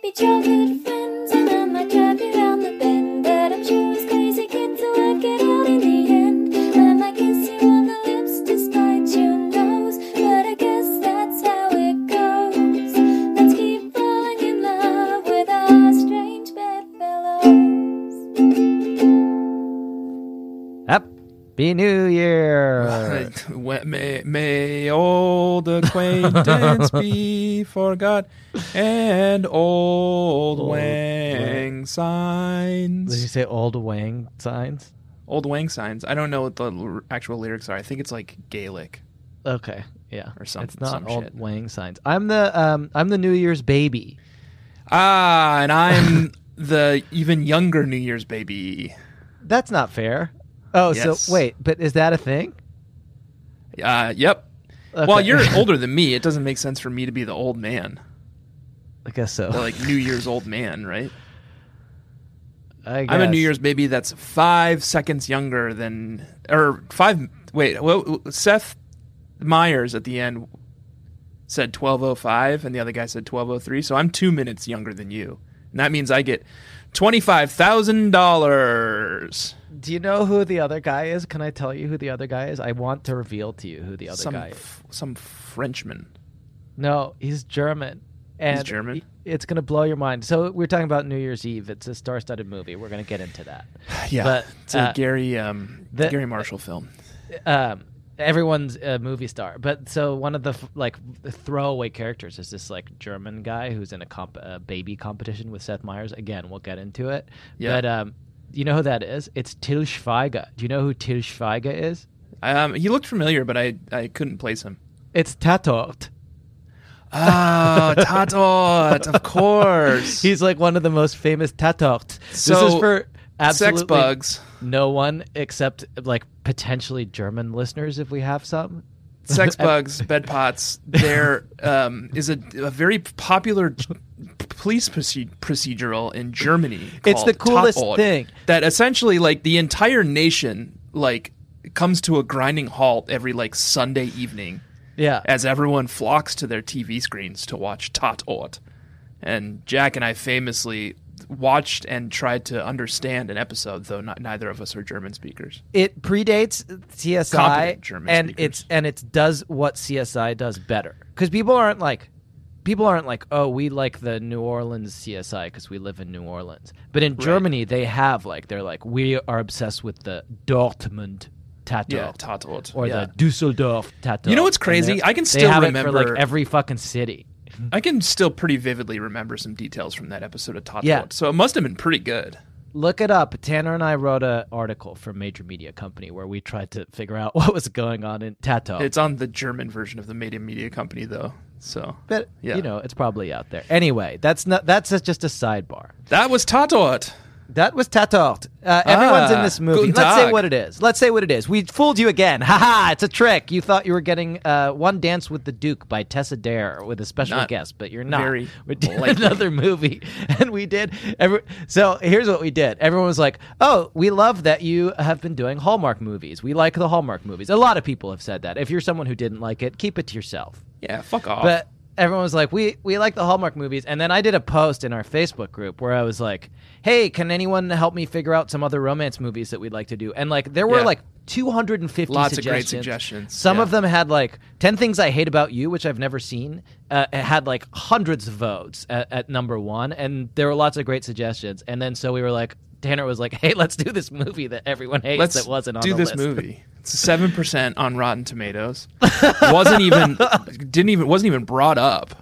many childhood friends, and I might drive you round the bend, but I'm sure it's crazy kids will work it out in the end. I might kiss you on the lips despite your nose, but I guess that's how it goes. Let's keep falling in love with our strange bedfellows. Happy New Year! May old acquaintance be forgot, and old Wang signs. Did you say old Wang signs? Old Wang signs. I don't know what the actual lyrics are. I think it's like Gaelic. Okay, yeah. Or something. It's not some old shit. Wang signs. I'm the New Year's baby. And I'm the even younger New Year's baby. That's not fair. Oh, Yes. so wait, but is that a thing? Yep. Okay. Well, you're older than me. It doesn't make sense for me to be the old man. I guess so. The, like New Year's old man, right? I guess. I'm a New Year's baby that's 5 seconds younger than, or 5. Wait, well, Seth Meyers at the end said 12:05, and the other guy said 12:03. So I'm 2 minutes younger than you, and that means I get $25,000. Do you know who the other guy is? Can I tell you who the other guy is? I want to reveal to you who the other guy is. Some Frenchman. No, he's German. And He's German? It's going to blow your mind. So we're talking about New Year's Eve. It's a star-studded movie. We're going to get into that. Yeah, But, it's a Gary Marshall film. Everyone's a movie star. But so one of the the throwaway characters is this like German guy who's in a baby competition with Seth Meyers. Again, we'll get into it. Yeah. But you know who that is? It's Til Schweiger. Do you know who Til Schweiger is? He looked familiar, but I couldn't place him. It's Tatort. Oh, Tatort, of course. He's like one of the most famous Tatorts. So, this is for absolutely sex bugs. no one except like potentially German listeners if we have some. Sex bugs, bed pots. There is a very popular police procedural in Germany. It's the called coolest Tatort, thing. that essentially like the entire nation like comes to a grinding halt every like Sunday evening. Yeah. As everyone flocks to their TV screens to watch Tatort. And Jack and I famously watched and tried to understand an episode, though neither of us are German speakers. It predates CSI Competent German and speakers. it does what CSI does better. Cuz people aren't like, "Oh, we like the New Orleans CSI because we live in New Orleans." But in Germany they have they're like, "We are obsessed with the Dortmund Tatort." Yeah, Tatort. Or Yeah. the Dusseldorf Tatort. You know what's And crazy? I can they still have remember it for every fucking city. I can still pretty vividly remember some details from that episode of Tatort. Yeah. So it must have been pretty good. Look it up. Tanner and I wrote an article for Major Media Company where we tried to figure out what was going on in Tatort. It's on the German version of the Media Company, though. So, But yeah. it's probably out there. Anyway, that's just a sidebar. That was Tatort. That was Tatort. Everyone's in this movie. guten Let's say Tag. what it is. We fooled you again. Ha! It's a trick. You thought you were getting One Dance with the Duke by Tessa Dare with a special Not guest, but you're not. very We did likely. another movie, and we did. So here's what we did. Everyone was like, "Oh, we love that you have been doing Hallmark movies. We like the Hallmark movies." A lot of people have said that. If you're someone who didn't like it, keep it to yourself. Yeah, fuck off. But everyone was like, we like the Hallmark movies. And then I did a post in our Facebook group where I was like, hey, can anyone help me figure out some other romance movies that we'd like to do? And there were Yeah. 250 Lots suggestions. of great suggestions. Some Yeah. of them had 10 Things I Hate About You, which I've never seen. It had hundreds of votes at number one. And there were lots of great suggestions. And then so we were like, Tanner was like, hey, let's do this movie that everyone hates Let's that wasn't on do the this list. movie. It's 7% on Rotten Tomatoes. wasn't even brought up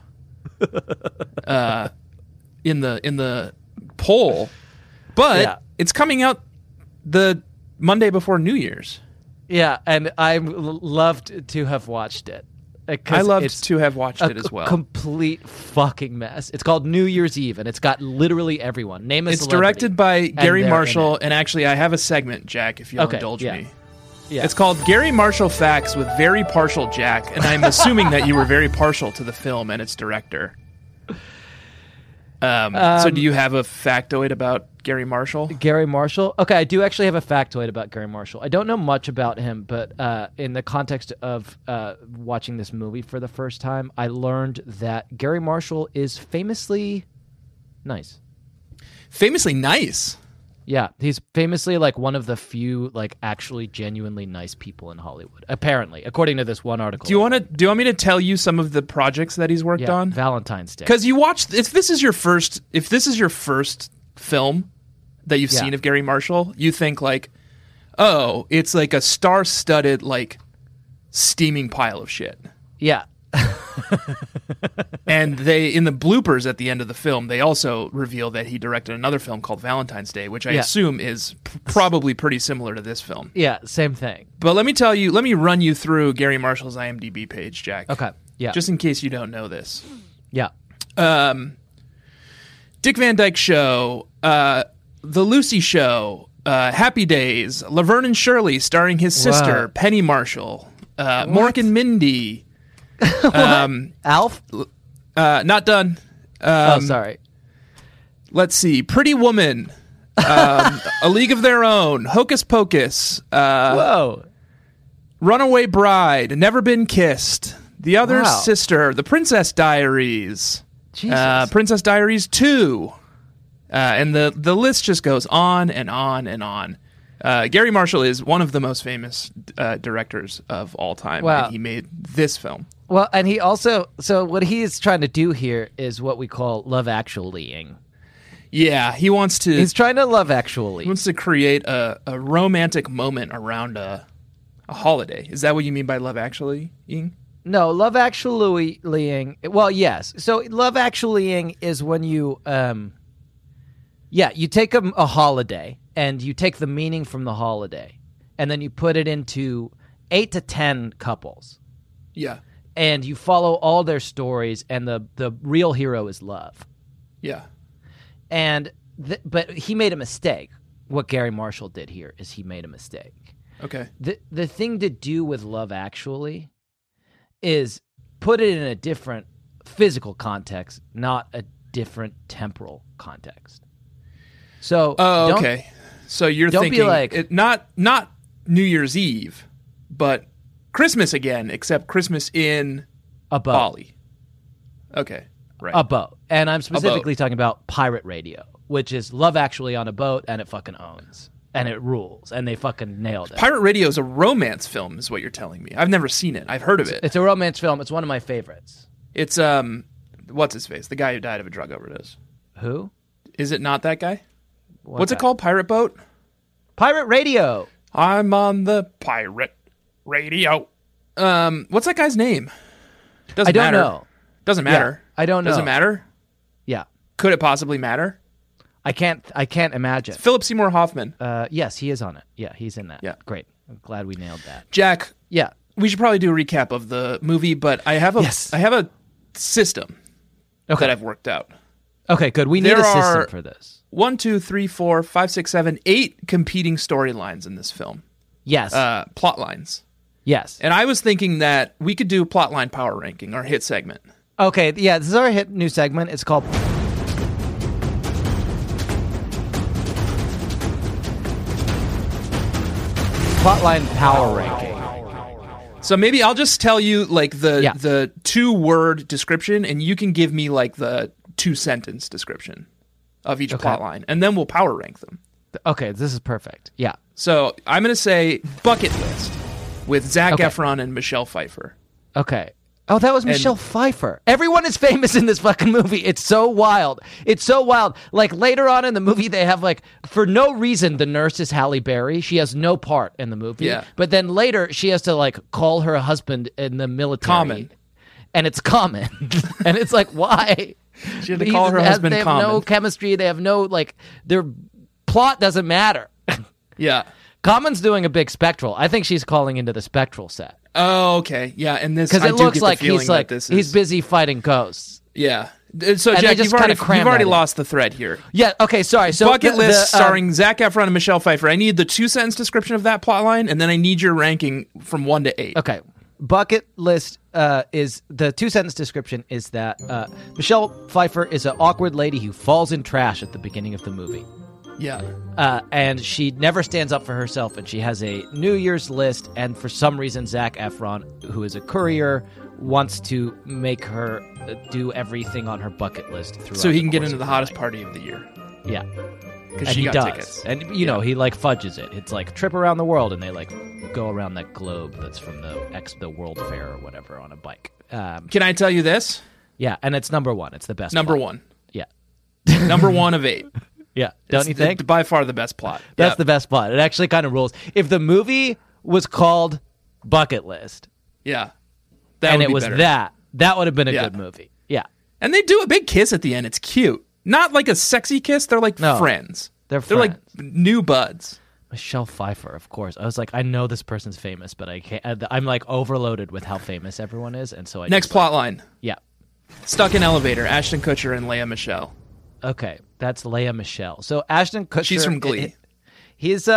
in the poll, but Yeah. it's coming out the Monday before New Year's. Yeah, and I loved to have watched it. I loved to have watched it as well. Complete fucking mess. It's called New Year's Eve, and it's got literally everyone. Name a It's celebrity, directed by Gary they're in Marshall, it. and actually, I have a segment, Jack, if you'll Okay, indulge yeah. me. Yeah. It's called Gary Marshall Facts with Very Partial Jack, and I'm assuming that you were very partial to the film and its director. So do you have a factoid about Gary Marshall? Gary Marshall. Okay, I do actually have a factoid about Gary Marshall. I don't know much about him, but in the context of watching this movie for the first time, I learned that Gary Marshall is famously nice. Famously nice. Yeah, he's famously like one of the few like actually genuinely nice people in Hollywood. Apparently, according to this one article. Do you want me to tell you some of the projects that he's worked on? Valentine's Day. Because you watched. If this is your first film that you've seen of Gary Marshall, you think like, oh, it's like a star-studded like steaming pile of shit. Yeah. And they, in the bloopers at the end of the film, they also reveal that he directed another film called Valentine's Day, which I assume is probably pretty similar to this film. Yeah, same thing. But let me run you through Gary Marshall's IMDb page, Jack. Okay. Yeah. Just in case you don't know this. Yeah. Dick Van Dyke Show, The Lucy Show, Happy Days, Laverne and Shirley starring his sister, Penny Marshall, Mork and Mindy. Alf? Not done. Sorry. Let's see. Pretty Woman, A League of Their Own, Hocus Pocus, Whoa. Runaway Bride, Never Been Kissed, The Other Sister, The Princess Diaries, Princess Diaries 2, and the list just goes on and on and on. Gary Marshall is one of the most famous directors of all time. Wow. And he made this film. Well, and he also, so what he's trying to do here is what we call Love Actually-ing. Yeah, He's trying to Love Actually. He wants to create a romantic moment around a holiday. Is that what you mean by Love Actually-ing? No, Love Actually-ing, well, yes. So Love Actually-ing is when you, you take a holiday and you take the meaning from the holiday and then you put it into 8 to 10 couples. Yeah. And you follow all their stories, and the real hero is love. Yeah. And but he made a mistake. What Gary Marshall did here is he made a mistake. Okay. The thing to do with Love Actually is put it in a different physical context, not a different temporal context. So okay. So you're don't thinking be like, not New Year's Eve, but Christmas again, except Christmas in a boat. Bali. Okay, right. A boat. And I'm specifically talking about Pirate Radio, which is Love Actually on a boat, and it fucking owns. And it rules. And they fucking nailed it. Pirate Radio is a romance film, is what you're telling me. I've never seen it. I've heard of it. It's a romance film. It's one of my favorites. It's, what's his face? The guy who died of a drug overdose. Who? Is it not that guy? What's it called? Pirate Boat? Pirate Radio. I'm on the Pirate Radio. What's that guy's name? Doesn't matter. I don't know. Doesn't matter. Yeah, I don't know. Does it matter? Yeah. Could it possibly matter? I can't imagine. It's Philip Seymour Hoffman. Yes, he is on it. Yeah, he's in that. Yeah. Great. I'm glad we nailed that. Jack. Yeah. We should probably do a recap of the movie, but I have a system that I've worked out. Okay, good. We need a system for this. 1, 2, 3, 4, 5, 6, 7, 8 competing storylines in this film. Yes. Plot lines. Yes. And I was thinking that we could do plotline power ranking, our hit segment. Okay, yeah, this is our new segment. It's called Plotline Power Ranking. So maybe I'll just tell you like the 2-word description, and you can give me like the 2-sentence description of each plot line, and then we'll power rank them. Okay, this is perfect. Yeah. So I'm going to say Bucket List with Zac Efron and Michelle Pfeiffer. Okay. Oh, that was Michelle Pfeiffer. Everyone is famous in this fucking movie. It's so wild. It's so wild. Like, later on in the movie, they have, like, for no reason, the nurse is Halle Berry. She has no part in the movie. Yeah. But then later, she has to, like, call her husband in the military. Common. And it's Common. And it's like, why? She had to call her husband They have Common. no chemistry. They have no, like, their plot doesn't matter. Yeah. Common's doing a big spectral. I think she's calling into the spectral set. Oh, okay. Yeah, and this because it looks like he's he's busy fighting ghosts. Yeah. So And Jack, they just you've kinda cram already that in. lost the thread here. Yeah. Okay. Sorry. So Bucket List starring Zac Efron and Michelle Pfeiffer. I need the 2-sentence description of that plot line, and then I need your ranking from 1 to 8. Okay. Bucket List is the 2-sentence description is that Michelle Pfeiffer is an awkward lady who falls in trash at the beginning of the movie. Yeah. And she never stands up for herself, and she has a New Year's list, and for some reason Zac Efron, who is a courier, wants to make her do everything on her bucket list throughout So he the can get course into of the hottest night. party of the year. Yeah. Because And she he got does. tickets. And, you know, he, like, fudges it. It's like trip around the world, and they, like, go around that globe that's from the World Fair or whatever on a bike. Can I tell you this? Yeah, and it's number one. It's the best Number plot. one. Yeah. Number one of 8. Yeah. Don't It's you think? by far the best plot. That's Yep. the best plot. It actually kind of rules. If the movie was called Bucket List, Yeah. That and would it be was better. that would have been a Yeah. good movie. Yeah. And they do a big kiss at the end. It's cute. Not like a sexy kiss. They're like No. friends. They're like friends. new buds. Michelle Pfeiffer, of course. I was like, I know this person's famous, but I can't. I'm like overloaded with how famous everyone is, and so I Next just, plot line. Yeah. Stuck in elevator. Ashton Kutcher and Leia Michelle. Okay, that's Leia Michelle. So Ashton Kutcher. She's from Glee. He's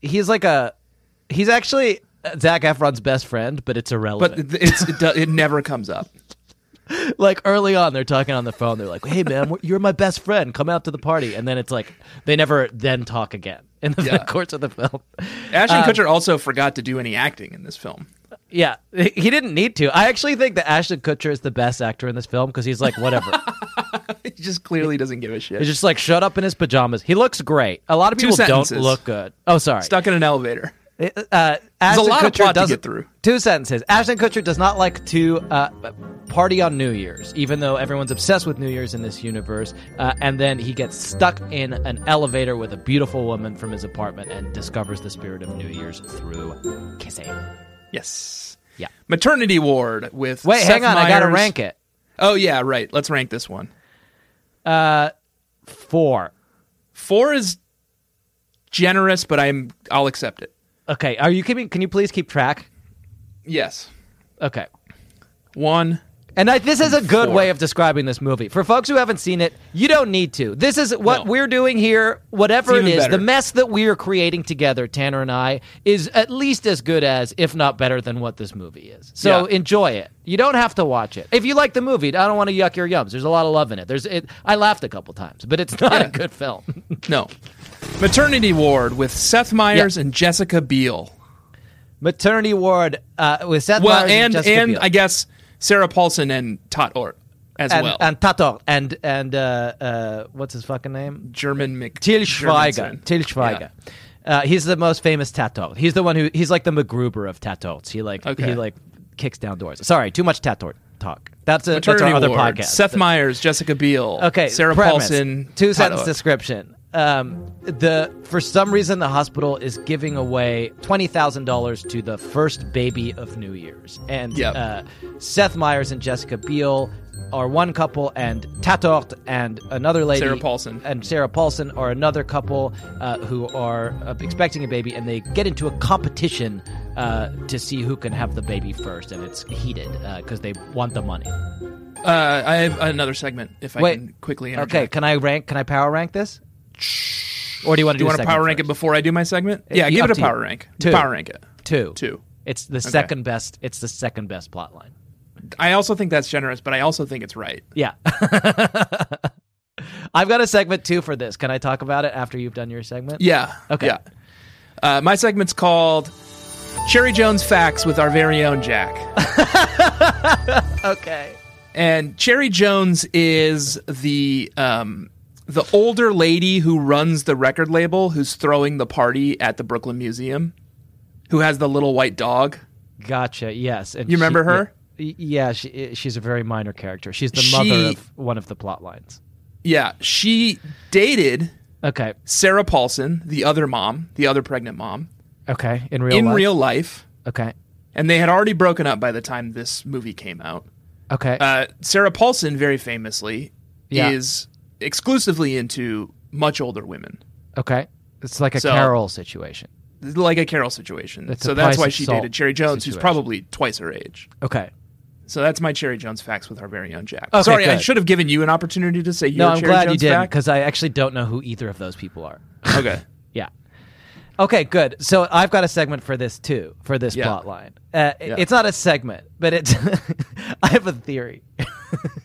actually Zac Efron's best friend, but it's irrelevant. But it never comes up. Like early on, they're talking on the phone. They're like, "Hey, man, you're my best friend. Come out to the party." And then it's like they never then talk again in the Yeah. course of the film. Ashton Kutcher also forgot to do any acting in this film. Yeah, he didn't need to. I actually think that Ashton Kutcher is the best actor in this film because he's like, whatever. He just clearly doesn't give a shit. He's just like shut up in his pajamas. He looks great. A lot of Two people don't sentences. look good. Oh, sorry. Stuck in an elevator. Ashton There's a lot of Kutcher plot to doesn't- get through. 2 sentences. Ashton Kutcher does not like to party on New Year's, even though everyone's obsessed with New Year's in this universe. And then he gets stuck in an elevator with a beautiful woman from his apartment and discovers the spirit of New Year's through kissing. Yes. Yeah. Maternity ward with Wait, Seth hang on. I gotta Meyers. rank it. Oh, yeah, right. Let's rank this one. 4. 4 is generous, but I'll accept it. Okay. Are you keeping? Can you please keep track? Yes. Okay. 1. And this is a good 4. way of describing this movie. For folks who haven't seen it, you don't need to. This is what No. we're doing here. Whatever It's it even is, better. the mess that we are creating together, Tanner and I, is at least as good as, if not better than what this movie is. So Yeah. enjoy it. You don't have to watch it. If you like the movie, I don't want to yuck your yums. There's a lot of love in it. I laughed a couple times, but it's not Yeah. a good film. No. Maternity ward with Seth Meyers and Jessica Biel. Maternity Ward with Seth Well, Meyers and Jessica and Biel. I guess Sarah Paulson and Tot Ort as well. And Tato and what's his fucking name? German Til Schweiger. Germanson. Til Schweiger. He's the most famous tattoo. He's the one he's like the MacGruber of tattoos. He kicks down doors. Sorry, too much tattoo talk. That's our Maternity other ward. podcast. Seth Meyers, Jessica Biel. Okay, Sarah premise. Paulson. 2 Tot sentence Ort. description. For some reason the hospital is giving away $20,000 to the first baby of New Year's, and Yep. Seth Meyers and Jessica Biel are one couple, and Tatort and another lady, Sarah Paulson. and Sarah Paulson are another couple who are expecting a baby, and they get into a competition to see who can have the baby first, and it's heated because they want the money. I have another segment if I can quickly interject. Okay, can I power rank this? Or do you want to Do you want to power rank first? it before I do my segment? Yeah, give up it a to you. power rank. 2. Power rank it. 2. 2. It's the second best. It's the second best plot line. I also think that's generous, but I also think it's right. Yeah. I've got a segment too for this. Can I talk about it after you've done your segment? Yeah. Okay. Yeah. My segment's called Cherry Jones Facts with our very own Jack. Okay. And Cherry Jones is the older lady who runs the record label, who's throwing the party at the Brooklyn Museum, who has the little white dog. Gotcha. Yes. And You remember her? Yeah. She's a very minor character. She's the mother of one of the plot lines. Yeah, she dated Okay. Sarah Paulson, the other mom, the other pregnant mom, Okay. In in life? real life, Okay. and they had already broken up by the time this movie came out. Okay. Sarah Paulson, very famously, Yeah. is exclusively into much older women, okay. It's like a so- Carol situation. like a Carol situation. It's So a that's Price why of she Salt dated Cherry Jones, who's situation. probably twice her age. Okay. So that's my Cherry Jones facts with our very own Jack. Okay, Sorry, I good. should have given you an opportunity to say your No, I'm Cherry glad Jones you did fact. because I actually don't know who either of those people are. Okay. Yeah. Okay, good. So I've got a segment for this too, for this Yeah. plot line. It's not a segment, but it's. I have a theory.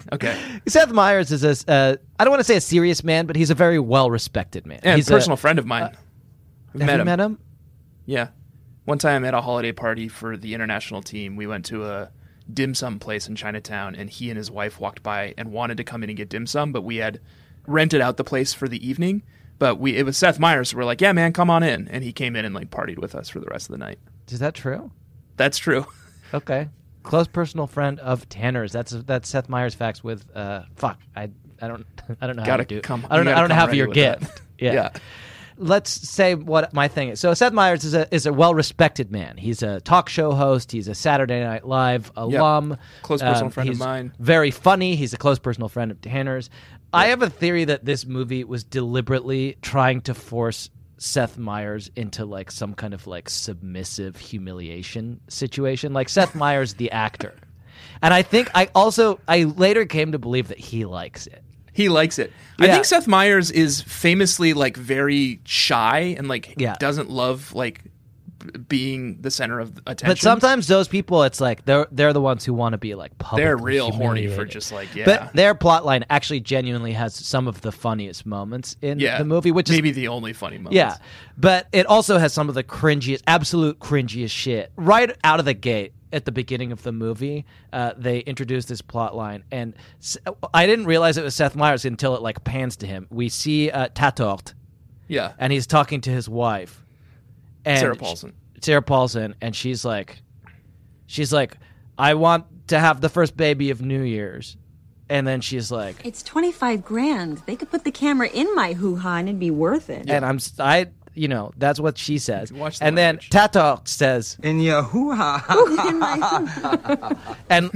Okay. Seth Meyers is I don't want to say a serious man, but he's a very well-respected man. And He's a personal friend of mine. I've Have you met him? Yeah. One time at a holiday party for the international team, we went to a dim sum place in Chinatown, and he and his wife walked by and wanted to come in and get dim sum, but we had rented out the place for the evening. But it was Seth Meyers, so we're like, yeah, man, come on in. And he came in and like partied with us for the rest of the night. Is that true? That's true. Okay. Close personal friend of Tanner's. That's Seth Meyers facts with fuck. I don't know how to do it. I don't have your gift. Yeah. Let's say what my thing is. So Seth Meyers is a well-respected man. He's a talk show host. He's a Saturday Night Live alum. Close personal friend of mine. Very funny. He's a close personal friend of Tanner's. I have a theory that this movie was deliberately trying to force Seth Meyers into like some kind of like submissive humiliation situation. Like Seth Meyers, the actor. And I think I later came to believe that he likes it. He likes it. Yeah. I think Seth Meyers is famously like very shy and like doesn't love like being the center of attention. But sometimes those people, it's like they're the ones who want to be like publicly They're real horny humiliated. for just like But their plotline actually genuinely has some of the funniest moments in the movie, which maybe is the only funny moments. Yeah, but it also has some of the absolute cringiest shit right out of the gate. At the beginning of the movie, they introduced this plot line, and I didn't realize it was Seth Meyers until it like pans to him. We see Tatort, and he's talking to his wife, and Sarah Paulson, and she's like, I want to have the first baby of New Year's, and then she's like, it's $25,000. They could put the camera in my hoo-ha and it'd be worth it. And that's what she says. And then Tato says, in your hoo-ha. In my hoo-ha. And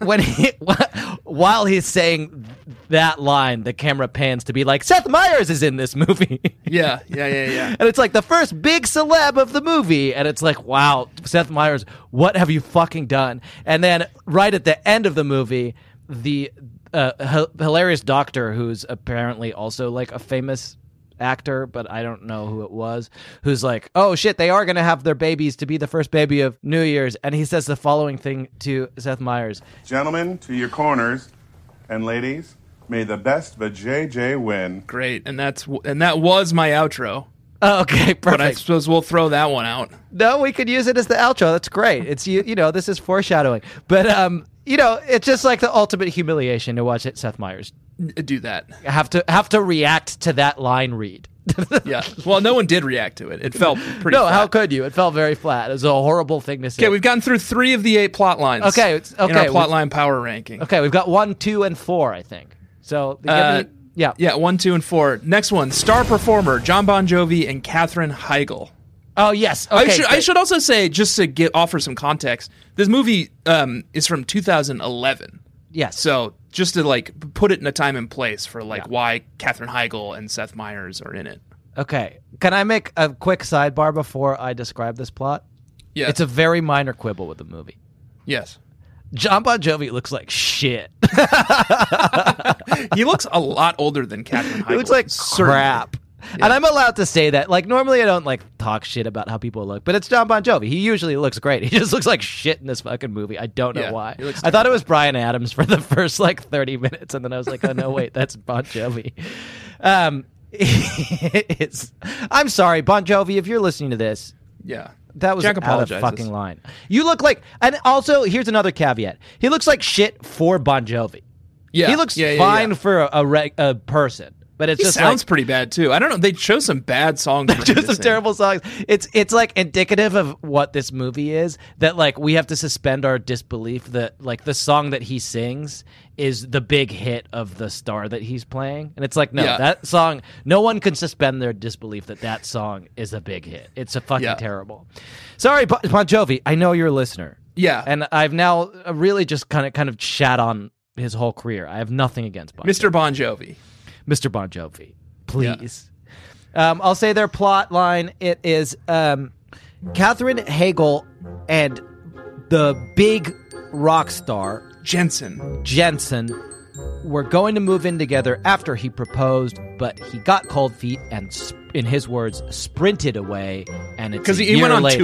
while he's saying that line, the camera pans to be like, Seth Meyers is in this movie. Yeah. And it's like the first big celeb of the movie. And it's like, wow, Seth Meyers, what have you fucking done? And then right at the end of the movie, the hilarious doctor, who's apparently also like a famous actor, but I don't know who it was, who's like, oh shit, they are going to have their babies to be the first baby of New Year's. And he says the following thing to Seth Meyers. Gentlemen, to your corners, and ladies, may the best the JJ win. Great. And that was my outro. Oh, okay, perfect. But I suppose we'll throw that one out. No, we could use it as the outro. That's great. It's this is foreshadowing. But it's just like the ultimate humiliation to watch Seth Meyers do that. Have to react to that line read. Yeah. Well, no one did react to it. It felt pretty flat. How could you? It felt very flat. It was a horrible thing to say. Okay, we've gotten through 3 of the 8 plot lines. Okay. In our plot line power ranking. Okay, we've got 1, 2, and 4, I think. So, yeah, 1, 2, and 4. Next one, star performer Jon Bon Jovi and Katherine Heigl. Oh, yes. Okay, I should also say, just to offer some context, this movie is from 2011. Yes. So just to like put it in a time and place for why Katherine Heigl and Seth Meyers are in it. Okay. Can I make a quick sidebar before I describe this plot? Yeah. It's a very minor quibble with the movie. Yes. Jon Bon Jovi looks like shit. He looks a lot older than Katherine Heigl. He looks like crap. Yeah. And I'm allowed to say that. Like, normally I don't, like, talk shit about how people look, but it's Jon Bon Jovi. He usually looks great. He just looks like shit in this fucking movie. I don't know why. I thought it was Bryan Adams for the first, 30 minutes, and then I was like, oh, no, wait, that's Bon Jovi. I'm sorry, Bon Jovi, if you're listening to this. Yeah. That was out of fucking line. You look like... And also, here's another caveat. He looks like shit for Bon Jovi. Yeah. He looks fine for a person. But it sounds pretty bad too. I don't know. They chose some bad songs. They chose some terrible songs. It's like indicative of what this movie is. That like we have to suspend our disbelief that like the song that he sings is the big hit of the star that he's playing, and it's like that song. No one can suspend their disbelief that song is a big hit. It's a fucking terrible. Sorry, Bon Jovi. I know you're a listener. Yeah, and I've now really just kind of shat on his whole career. I have nothing against Mr. Bon Jovi. Mr. Bon Jovi, please. Yeah. I'll say their plot line. It is Katherine Heigl and the big rock star Jensen were going to move in together after he proposed, but he got cold feet and, in his words, sprinted away. And it's because he went on later. tour.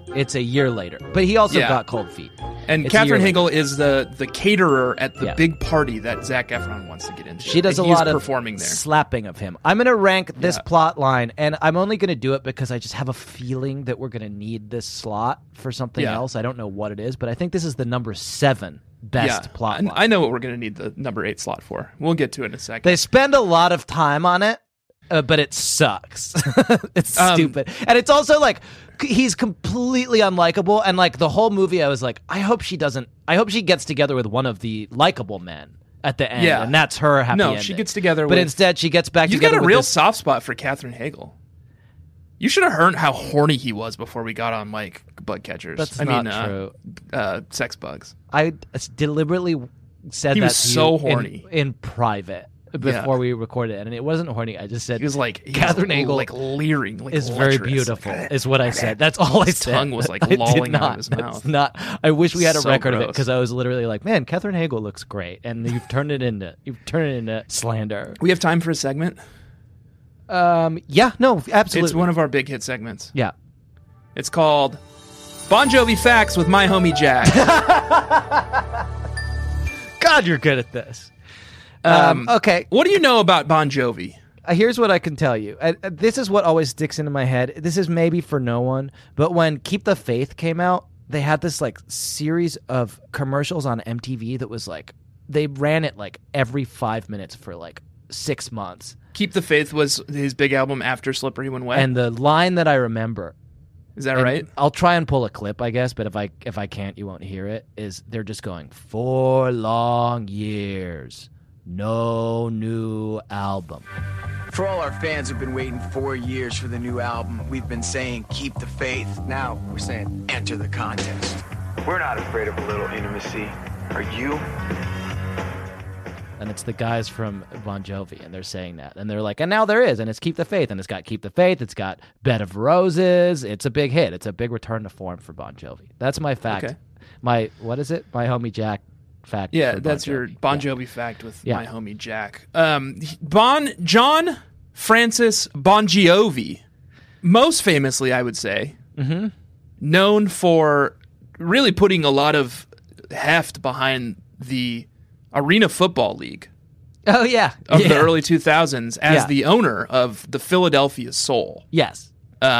It's a year later. But he also Yeah. got cold feet. And It's a year Katherine later. Hagel is the caterer at the Yeah. big party that Zac Efron wants to get into. She does and a he's lot of performing there. slapping of him. I'm going to rank this Yeah. plot line, and I'm only going to do it because I just have a feeling that we're going to need this slot for something Yeah. else. I don't know what it is, but I think this is the number 7 best plot And line. I know what we're going to need the number 8 slot for. We'll get to it in a second. They spend a lot of time on it, but it sucks. It's stupid. And it's also like he's completely unlikable, and like the whole movie I was like, I hope she gets together with one of the likable men at the end, Yeah. and that's her happy No, ending. she gets together but with- instead she gets back You've together got a with real this- soft spot for Katherine Hagel. You should have heard how horny he was before we got on like bug catchers. That's I not mean, true. Sex bugs. I deliberately said He that was to you so horny. in private before we recorded it, and it wasn't horny. I just said He was like Katherine Hagel like leering, like is very lecherous. beautiful, is what I said. That's all I His said. tongue was, like, I did lolling out of not. his That's mouth. Not. I wish we had a So record of it gross. because I was literally like, man, Katherine Hagel looks great, and you've turned it into slander. We have time for a segment. Yeah, no, absolutely. It's one of our big hit segments. Yeah. It's called Bon Jovi Facts with my homie Jack. God, you're good at this. Okay. What do you know about Bon Jovi? Here's what I can tell you. This is what always sticks into my head. This is maybe for no one, but when Keep the Faith came out, they had this like series of commercials on MTV that was like they ran it like every 5 minutes for like 6 months. Keep the Faith was his big album after Slippery When Wet. And the line that I remember, Is that and right? I'll try and pull a clip, I guess, but if I can't, you won't hear it. Is they're just going 4 long years, no new album. For all our fans who've been waiting 4 years for the new album, we've been saying keep the faith. Now we're saying enter the contest. We're not afraid of a little intimacy. Are you? And it's the guys from Bon Jovi, and they're saying that. And they're like, and now there is, and it's Keep the Faith, and it's got Keep the Faith, it's got Bed of Roses. It's a big hit. It's a big return to form for Bon Jovi. That's my fact. Okay. What is it? My homie Jack fact. Yeah, for that's your Jovi. Bon Yeah. Jovi fact with Yeah. my homie Jack. John Francis Bon Jovi, most famously, I would say, known for really putting a lot of heft behind the Arena Football League Oh, yeah. of Yeah. the early 2000s as Yeah. the owner of the Philadelphia Soul. Yes.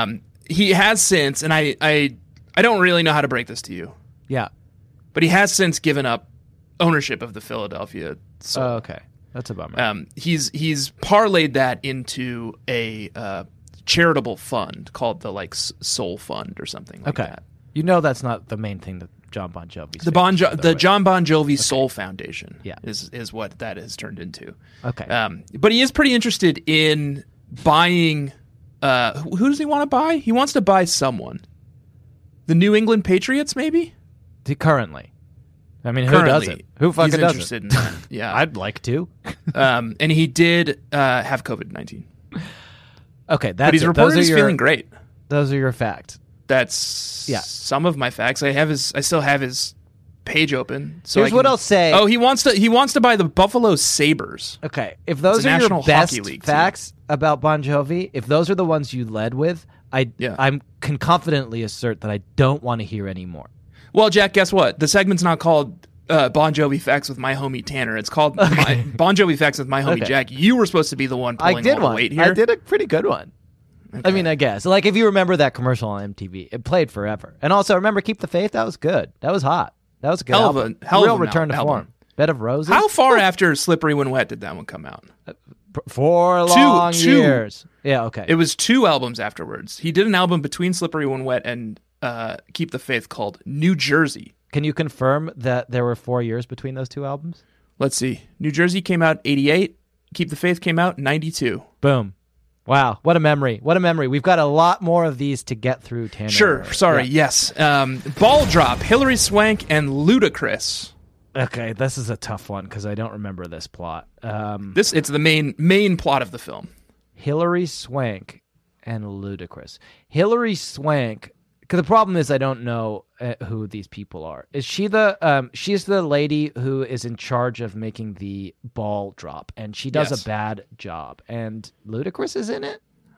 He has since, and I don't really know how to break this to you, Yeah. but he has since given up ownership of the Philadelphia Soul. Oh, okay. That's a bummer. He's parlayed that into a charitable fund called the Soul Fund or something like okay. that. You know that's not the main thing that John Bon Jovi's The John Bon Jovi Soul Foundation Yeah. is what that has turned into. Okay. But he is pretty interested in buying. Who does he want to buy? He wants to buy someone. The New England Patriots, maybe. Currently. I mean, who Currently, doesn't? Who fucking he's doesn't? interested in that. Yeah, I'd like to. and he did have COVID-19, Okay, that's but he's it. reported Those are he's your, feeling great. Those are your facts. That's Yeah. some of my facts. I still have his page open. So Here's what I'll say. Oh, he wants to buy the Buffalo Sabres. Okay, if those It's a are your National best Hockey League team. facts about Bon Jovi, if those are the ones you led with, I can confidently assert that I don't want to hear any more. Well, Jack, guess what? The segment's not called Bon Jovi Facts with my homie Tanner. It's called Bon Jovi Facts with my homie Okay. Jack. You were supposed to be the one pulling I did all one. the weight here. I did a pretty good one. I mean, I guess. Like, if you remember that commercial on MTV, it played forever. And also, remember Keep the Faith? That was good. That was hot. That was a good Hell of a- album. hell of Real an return to album. form. Bed of Roses? How far after Slippery When Wet did that one come out? 4 long two. years. Yeah, okay. It was 2 albums afterwards. He did an album between Slippery When Wet and Keep the Faith called New Jersey. Can you confirm that there were 4 years between those 2 albums? Let's see. New Jersey came out 88. Keep the Faith came out 92. Boom. Wow. What a memory. What a memory. We've got a lot more of these to get through, Tanner. Sure. Sorry. Yeah. Yes. Ball Drop, Hilary Swank, and Ludacris. Okay, this is a tough one because I don't remember this plot. It's the main plot of the film. Hilary Swank and Ludacris. Hilary Swank, because the problem is I don't know who these people are. Is she she's the lady who is in charge of making the ball drop, and she does Yes. a bad job. And Ludacris is in it?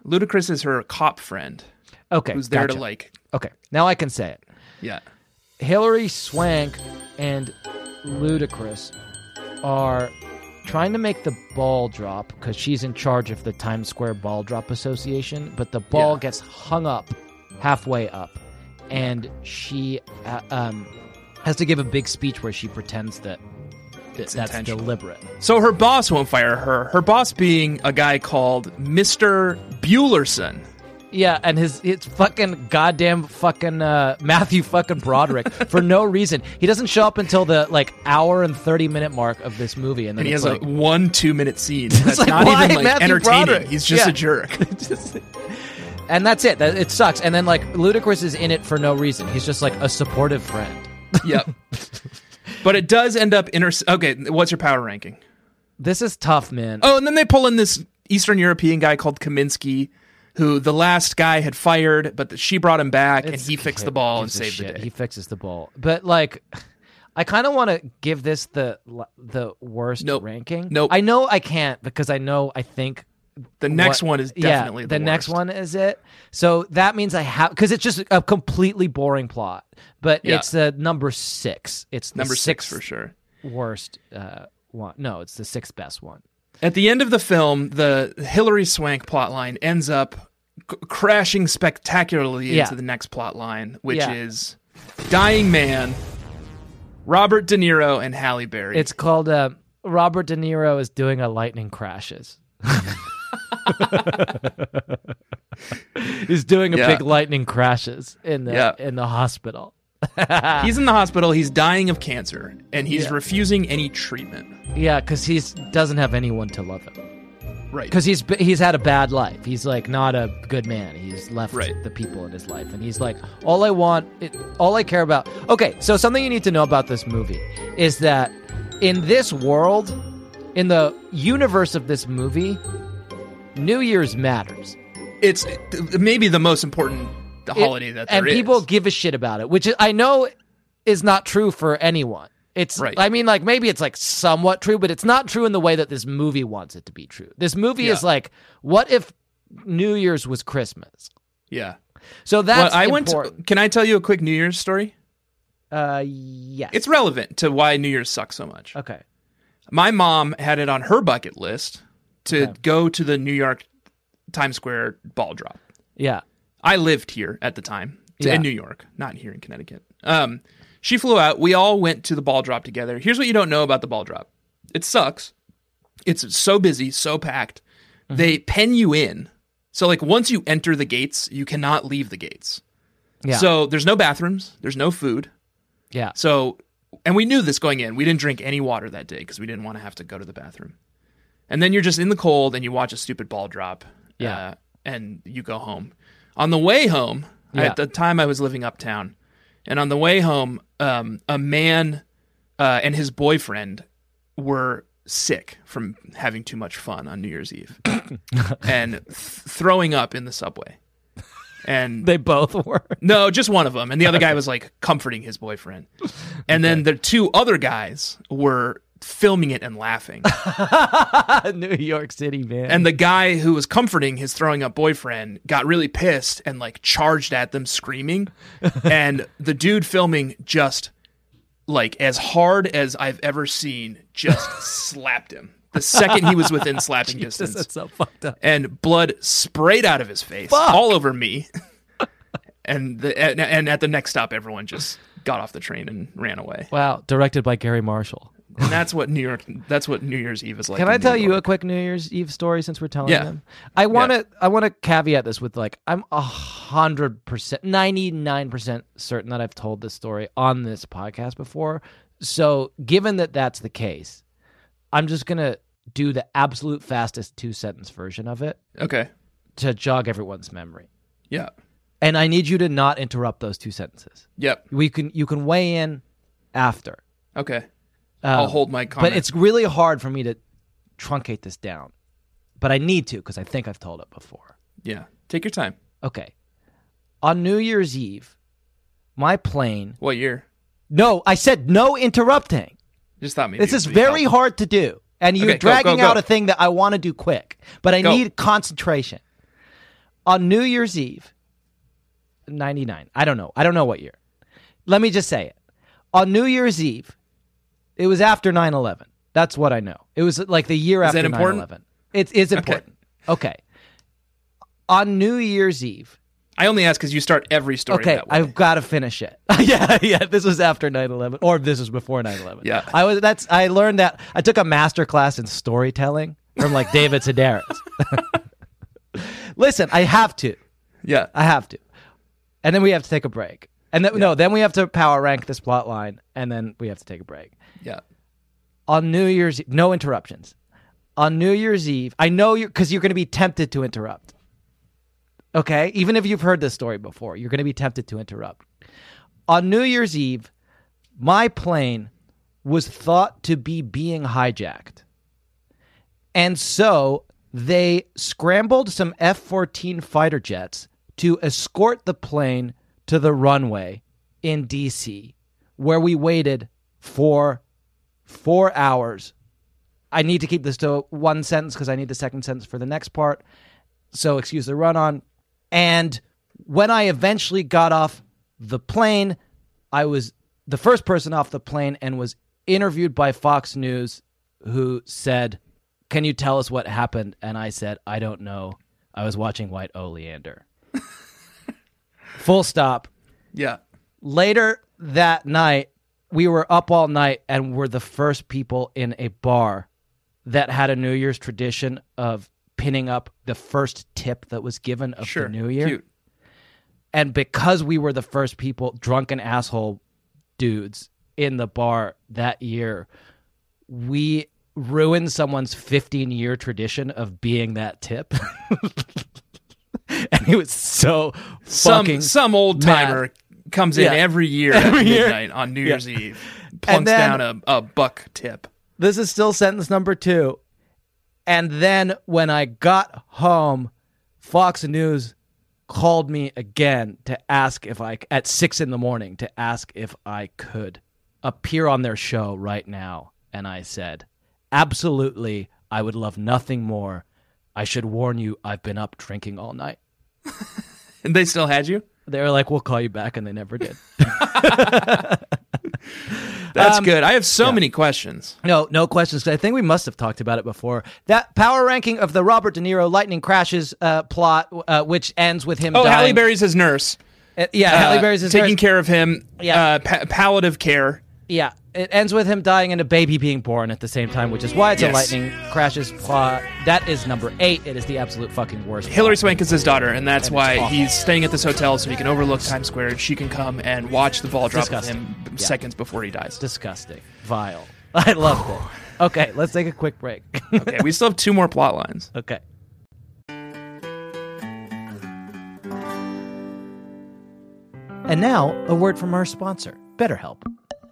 Ludacris is her cop friend Okay, who's there gotcha. to like. Okay, now I can say it. Yeah. Hilary Swank and Ludacris are trying to make the ball drop because she's in charge of the Times Square Ball Drop Association, but the ball gets hung up halfway up, and she has to give a big speech where she pretends that that's intentional. deliberate. So her boss won't fire her. Her boss being a guy called Mr. Buellerson. Yeah, and it's fucking goddamn fucking Matthew fucking Broderick for no reason. He doesn't show up until the like hour and 30-minute mark of this movie, and then And he it's has like, a 1-2 minute scene. That's like, not why even like Matthew entertaining. Broderick? He's just Yeah. a jerk. and that's it. It sucks. And then like Ludacris is in it for no reason. He's just like a supportive friend. Yep. But it does end up Okay, what's your power ranking? This is tough, man. Oh, and then they pull in this Eastern European guy called Kaminsky, who the last guy had fired, but she brought him back, and he fixed the ball and Gives a saved the shit. day. He fixes the ball. But like, I kind of want to give this the worst Nope. ranking. Nope. I know I can't because I think The next one is definitely the next worst. one is it. So that means I have because it's just a completely boring plot. But Yeah. it's number 6. It's the Number 6 sixth for sure. worst one. No, it's the 6th best one. At the end of the film, the Hilary Swank plotline ends up crashing spectacularly Yeah. into the next plotline, which Yeah. is Dying Man, Robert De Niro, and Halle Berry. It's called Robert De Niro is doing a lightning crashes. He's doing a Yeah. big lightning crashes in the Yeah. in the hospital. He's in the hospital. He's dying of cancer, and he's Yeah. refusing any treatment. Yeah, because he doesn't have anyone to love him. Right. Because he's had a bad life. He's like not a good man. He's left Right. the people in his life, and he's like, all I care about. Okay, so something you need to know about this movie is that in this world, in the universe of this movie, New Year's matters. It's maybe the most important holiday that there and is. people give a shit about it, which I know is not true for anyone. It's Right. I mean, like maybe it's like somewhat true, but it's not true in the way that this movie wants it to be true. This movie is Yeah. like, what if New Year's was Christmas? Yeah. So that's Well, important. Can I tell you a quick New Year's story? Yes. It's relevant to why New Year's sucks so much. Okay. My mom had it on her bucket list to go to the New York Times Square ball drop. Yeah. I lived here at the time Yeah. in New York, not here in Connecticut. She flew out. We all went to the ball drop together. Here's what you don't know about the ball drop. It sucks. It's so busy, so packed. Mm-hmm. They pen you in. So like once you enter the gates, you cannot leave the gates. Yeah. So there's no bathrooms, there's no food. Yeah. So, and we knew this going in. We didn't drink any water that day because we didn't want to have to go to the bathroom. And then you're just in the cold and you watch a stupid ball drop. Yeah. And you go home. On the way home, Yeah. at the time I was living uptown, and on the way home, a man and his boyfriend were sick from having too much fun on New Year's Eve and throwing up in the subway. And They both were. no, just one of them. And the other guy was like comforting his boyfriend. And then the two other guys were filming it and laughing. New York City, man. And the guy who was comforting his throwing up boyfriend got really pissed and like charged at them screaming. And the dude filming just like as hard as I've ever seen just slapped him. The second he was within slapping distance. That's so fucked up. And blood sprayed out of his face all over me. And at the next stop, everyone just got off the train and ran away. Wow. Directed by Gary Marshall. And that's what New Year's Eve is like. Can in I New tell you York. a quick New Year's Eve story since we're telling Yeah. them? I want to caveat this with like I'm 100%, 99% certain that I've told this story on this podcast before. So given that that's the case, I'm just gonna do the absolute fastest 2-sentence version of it Okay. to jog everyone's memory. Yeah. And I need you to not interrupt those 2 sentences. Yep. You can weigh in after. Okay. I'll hold my comment. But it's really hard for me to truncate this down. But I need to because I think I've told it before. Yeah. Take your time. Okay. On New Year's Eve, my plane... What year? No, I said no interrupting. Just thought maybe This it is would be very helpful. hard to do. And you're Okay, go, dragging go, out go. a thing that I want to do quick. But I Go. need concentration. On New Year's Eve, 99. I don't know what year. Let me just say it. On New Year's Eve, it was after 9/11. That's what I know. It was like the year after 9/11. It's important. Okay. On New Year's Eve. I only ask because you start every story that way. I've got to finish it. yeah. This was after 9/11, or this was before 9/11. Yeah. I learned that. I took a master class in storytelling from like David Sedaris. Listen, I have to. Yeah. I have to. And then we have to take a break. And then we have to power rank this plot line, and then we have to take a break. Yeah. On New Year's Eve, no interruptions. On New Year's Eve, I know because you're going to be tempted to interrupt. Okay? Even if you've heard this story before, you're going to be tempted to interrupt. On New Year's Eve, my plane was thought to be being hijacked. And so they scrambled some F-14 fighter jets to escort the plane to the runway in D.C., where we waited for 4 hours. I need to keep this to one sentence because I need the second sentence for the next part. So excuse the run-on. And when I eventually got off the plane, I was the first person off the plane and was interviewed by Fox News, who said, "Can you tell us what happened?" And I said, "I don't know. I was watching White Oleander." Full stop. Yeah. Later that night, we were up all night and were the first people in a bar that had a New Year's tradition of pinning up the first tip that was given of the New Year. Cute. And because we were the first people, drunken asshole dudes in the bar that year, we ruined someone's 15-year tradition of being that tip. And it was so fucking some old timer comes in every year at midnight on New Year's Eve, plunks down a buck tip. This is still sentence number 2. And then when I got home, Fox News called me again to ask if at 6 a.m, to ask if I could appear on their show right now. And I said, absolutely, I would love nothing more. I should warn you, I've been up drinking all night. And they still had you? They were like, we'll call you back, and they never did. That's good. I have so many questions. No questions. I think we must have talked about it before. That power ranking of the Robert De Niro lightning crashes plot, which ends with him dying. Halle Berry's his nurse. Halle Berry's his taking nurse. care of him. Yeah. Palliative care. Yeah. It ends with him dying and a baby being born at the same time, which is why it's a lightning crashes plot. That is number 8. It is the absolute fucking worst. Hilary Swank is his daughter, and that's why awful. he's staying at this hotel so he can overlook Times Square, and she can come and watch the ball drop with Disgusting. him seconds before he dies. Disgusting. Vile. I loved it. Okay, let's take a quick break. Okay, we still have 2 more plot lines. Okay. And now, a word from our sponsor, BetterHelp.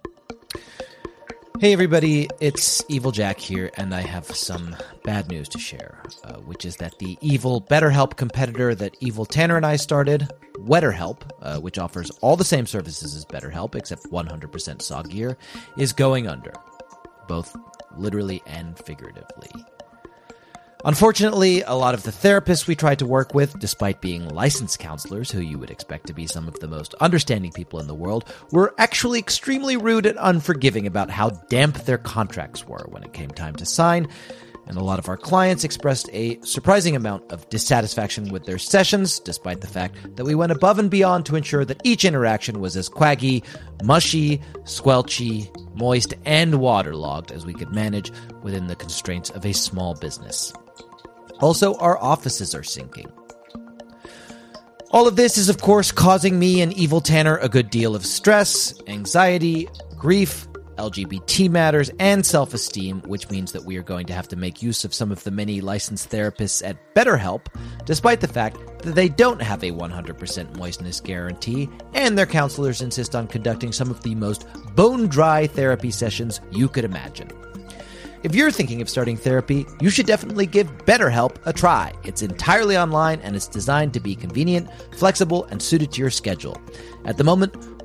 Hey everybody, it's Evil Jack here, and I have some bad news to share, which is that the evil BetterHelp competitor that Evil Tanner and I started, WetterHelp, which offers all the same services as BetterHelp except 100% soggier, is going under, both literally and figuratively. Unfortunately, a lot of the therapists we tried to work with, despite being licensed counselors who you would expect to be some of the most understanding people in the world, were actually extremely rude and unforgiving about how damp their contracts were when it came time to sign, and a lot of our clients expressed a surprising amount of dissatisfaction with their sessions, despite the fact that we went above and beyond to ensure that each interaction was as quaggy, mushy, squelchy, moist, and waterlogged as we could manage within the constraints of a small business. Also, our offices are sinking. All of this is, of course, causing me and Evil Tanner a good deal of stress, anxiety, grief, LGBT matters, and self-esteem, which means that we are going to have to make use of some of the many licensed therapists at BetterHelp, despite the fact that they don't have a 100% moistness guarantee, and their counselors insist on conducting some of the most bone-dry therapy sessions you could imagine. If you're thinking of starting therapy, you should definitely give BetterHelp a try. It's entirely online and it's designed to be convenient, flexible, and suited to your schedule. At the moment,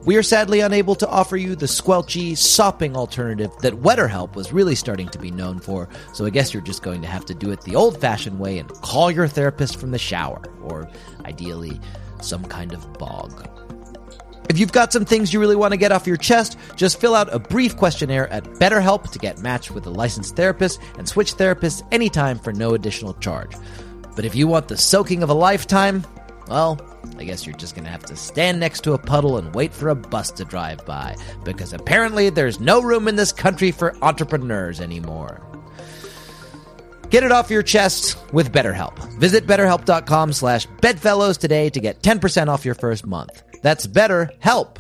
We are sadly unable to offer you the squelchy, sopping alternative that BetterHelp was really starting to be known for, so I guess you're just going to have to do it the old-fashioned way and call your therapist from the shower, or ideally, some kind of bog. If you've got some things you really want to get off your chest, just fill out a brief questionnaire at BetterHelp to get matched with a licensed therapist and switch therapists anytime for no additional charge. But if you want the soaking of a lifetime, well, I guess you're just going to have to stand next to a puddle and wait for a bus to drive by, because apparently there's no room in this country for entrepreneurs anymore. Get it off your chest with BetterHelp. Visit BetterHelp.com/Bedfellows today to get 10% off your first month. That's BetterHelp,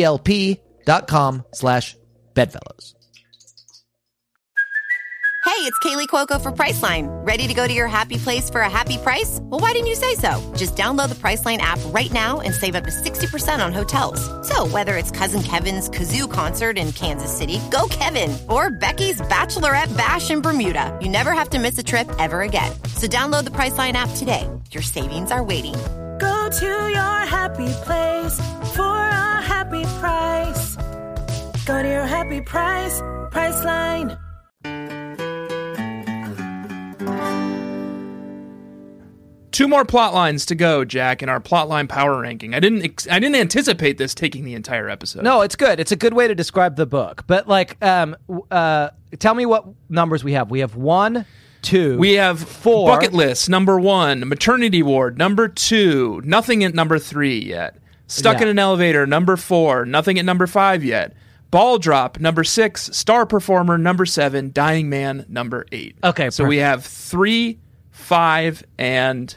HELP.com/Bedfellows. Hey, it's Kaylee Cuoco for Priceline. Ready to go to your happy place for a happy price? Well, why didn't you say so? Just download the Priceline app right now and save up to 60% on hotels. So whether it's Cousin Kevin's Kazoo Concert in Kansas City, go Kevin, or Becky's Bachelorette Bash in Bermuda, you never have to miss a trip ever again. So download the Priceline app today. Your savings are waiting. Go to your happy place for a happy price. Go to your happy price, Priceline. Two more plot lines to go, Jack, in our plotline power ranking. I didn't anticipate this taking the entire episode. No, it's good. It's a good way to describe the book. But, tell me what numbers we have. We have 1, 2, we have 4. Bucket list, number 1. Maternity ward, number 2. Nothing at number 3 yet. Stuck in an elevator, number 4. Nothing at number 5 yet. Ball drop, number 6. Star performer, number 7. Dying man, number 8. Okay, so perfect. we have 3, 5, and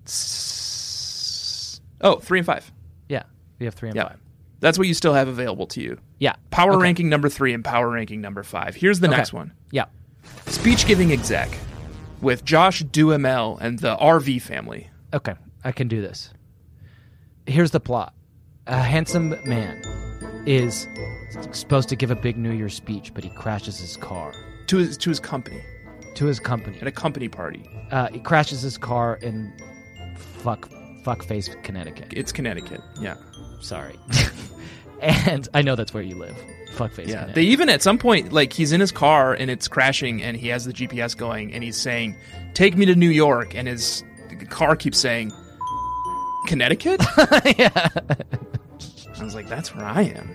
3 and 5. Yeah, we have 3 and 5. That's what you still have available to you. Yeah. Power ranking number 3 and power ranking number 5. Here's the next one. Yeah. Speech giving exec with Josh Duhamel and the RV family. Okay, I can do this. Here's the plot. A handsome man is supposed to give a big New Year's speech, but he crashes his car. To his company. To his company. At a company party. He crashes his car in Fuckface, Connecticut. It's Connecticut, yeah. Sorry. And I know that's where you live. Fuckface, yeah. Connecticut. They even, at some point, like, he's in his car and it's crashing and he has the GPS going and he's saying, "Take me to New York," and his car keeps saying, "Connecticut?" Yeah. I was like, that's where I am.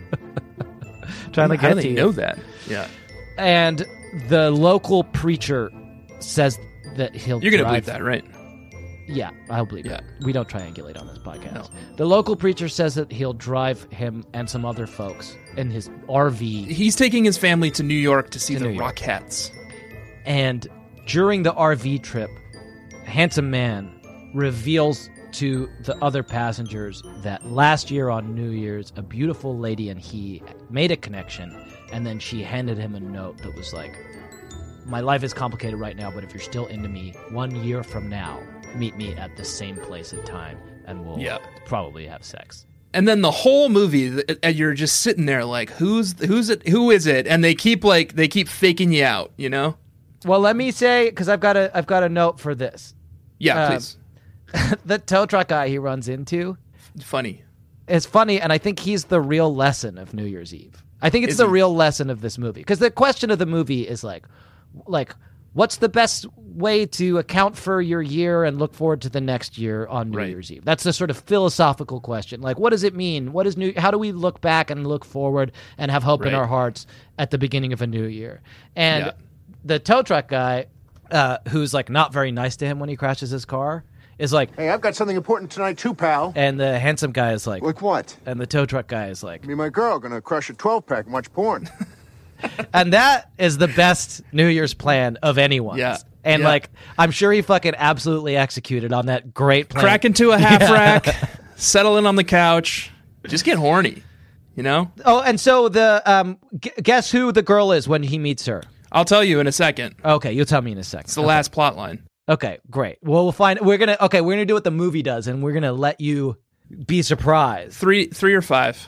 Trying to How get do to they you. know that? Yeah. And the local preacher says that he'll You're going to drive... believe that, right? Yeah, I'll believe Yeah. it. We don't triangulate on this podcast. No. The local preacher says that he'll drive him and some other folks in his RV. He's taking his family to New York to see To the New York. Rockettes. And during the RV trip, a handsome man reveals to the other passengers that last year on New Year's, a beautiful lady and he made a connection, and then she handed him a note that was like, "My life is complicated right now, but if you're still into me, 1 year from now, meet me at the same place and time, and we'll probably have sex." And then the whole movie, you're just sitting there like, who is it? And they keep faking you out, you know? Well, let me say, because I've got a note for this. Yeah, please. The tow truck guy he runs into, Funny. it's funny, and I think he's the real lesson of New Year's Eve. I think it's the real lesson of this movie, because the question of the movie is like, what's the best way to account for your year and look forward to the next year on New Year's Eve? That's the sort of philosophical question. Like, what does it mean? How do we look back and look forward and have hope in our hearts at the beginning of a new year? And the tow truck guy, who's like not very nice to him when he crashes his car, is like, "Hey, I've got something important tonight too, pal." and the handsome guy is like, "Like what?" And the tow truck guy is like, "Me and my girl gonna crush a 12-pack and watch porn." and that is the best New Year's plan of anyone's. Yeah. And like, I'm sure he fucking absolutely executed on that great plan. Crack into a half rack, settle in on the couch, just get horny, you know? Oh, and so the guess who the girl is when he meets her? I'll tell you in a second. Okay, you'll tell me in a second. It's the last plot line. Okay, great. Well, we'll find. We're gonna do what the movie does, and we're gonna let you be surprised. 3 or 5.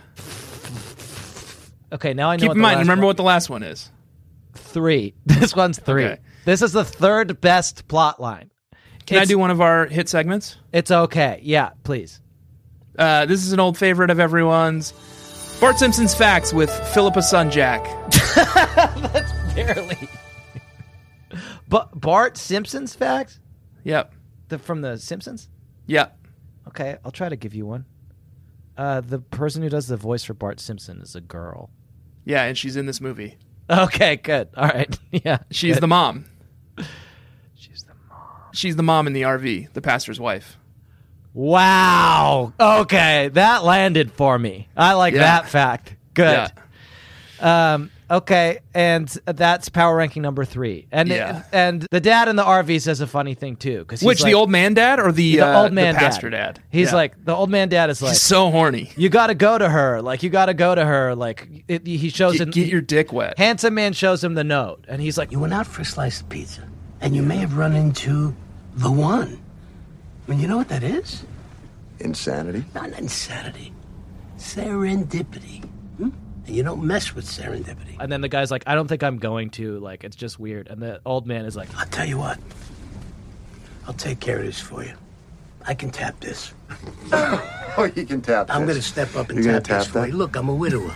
Okay, now I know. Keep what in the mind, last remember one- what the last one is. 3. This one's 3. Okay. This is the third best plot line. Can I do one of our hit segments? It's okay. Yeah, please. This is an old favorite of everyone's. Bart Simpson's facts with Philippa Son Jack. That's barely. But Bart Simpson's facts? Yep. From The Simpsons? Yep. Okay, I'll try to give you one. The person who does the voice for Bart Simpson is a girl. Yeah, and she's in this movie. Okay, good. All right. Yeah. She's the mom. She's the mom. She's the mom in the RV, the pastor's wife. Wow. Okay, that landed for me. I like that fact. Good. Yeah. Okay, and that's power ranking number 3. And and the dad in the RV says a funny thing too, because which the old man dad or the old man the pastor dad? He's like the old man dad is like he's so horny. You got to go to her, like you got to go to her, like he shows him get your dick wet. Handsome man shows him the note, and he's like, "You went out for a slice of pizza, and you may have run into the one. I mean, you know what that is? Insanity? Not insanity, serendipity." And you don't mess with serendipity. And then the guy's like, I don't think I'm going to. Like, it's just weird. And the old man is like, I'll tell you what. I'll take care of this for you. I can tap this. Oh, you can tap this. I'm going to step up and You're tap gonna this for you. Look, I'm a widower.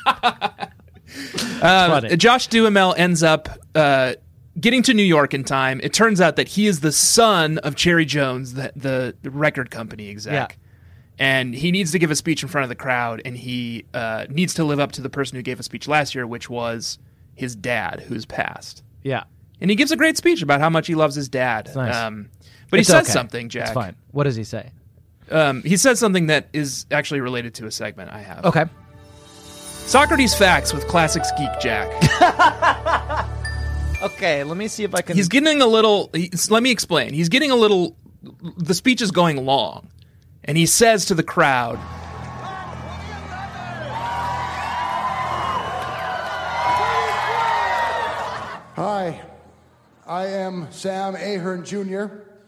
Josh Duhamel ends up getting to New York in time. It turns out that he is the son of Cherry Jones, the record company exec. Yeah. And he needs to give a speech in front of the crowd, and he needs to live up to the person who gave a speech last year, which was his dad, who's passed. Yeah. And he gives a great speech about how much he loves his dad. Nice. But It's he says okay. something, Jack. It's fine. What does he say? He says something that is actually related to a segment I have. Okay. Socrates Facts with Classics Geek Jack. Okay, let me see if I can... He's getting a little... let me explain. He's getting a little... The speech is going long. And he says to the crowd... Hi, I am Sam Ahern Jr.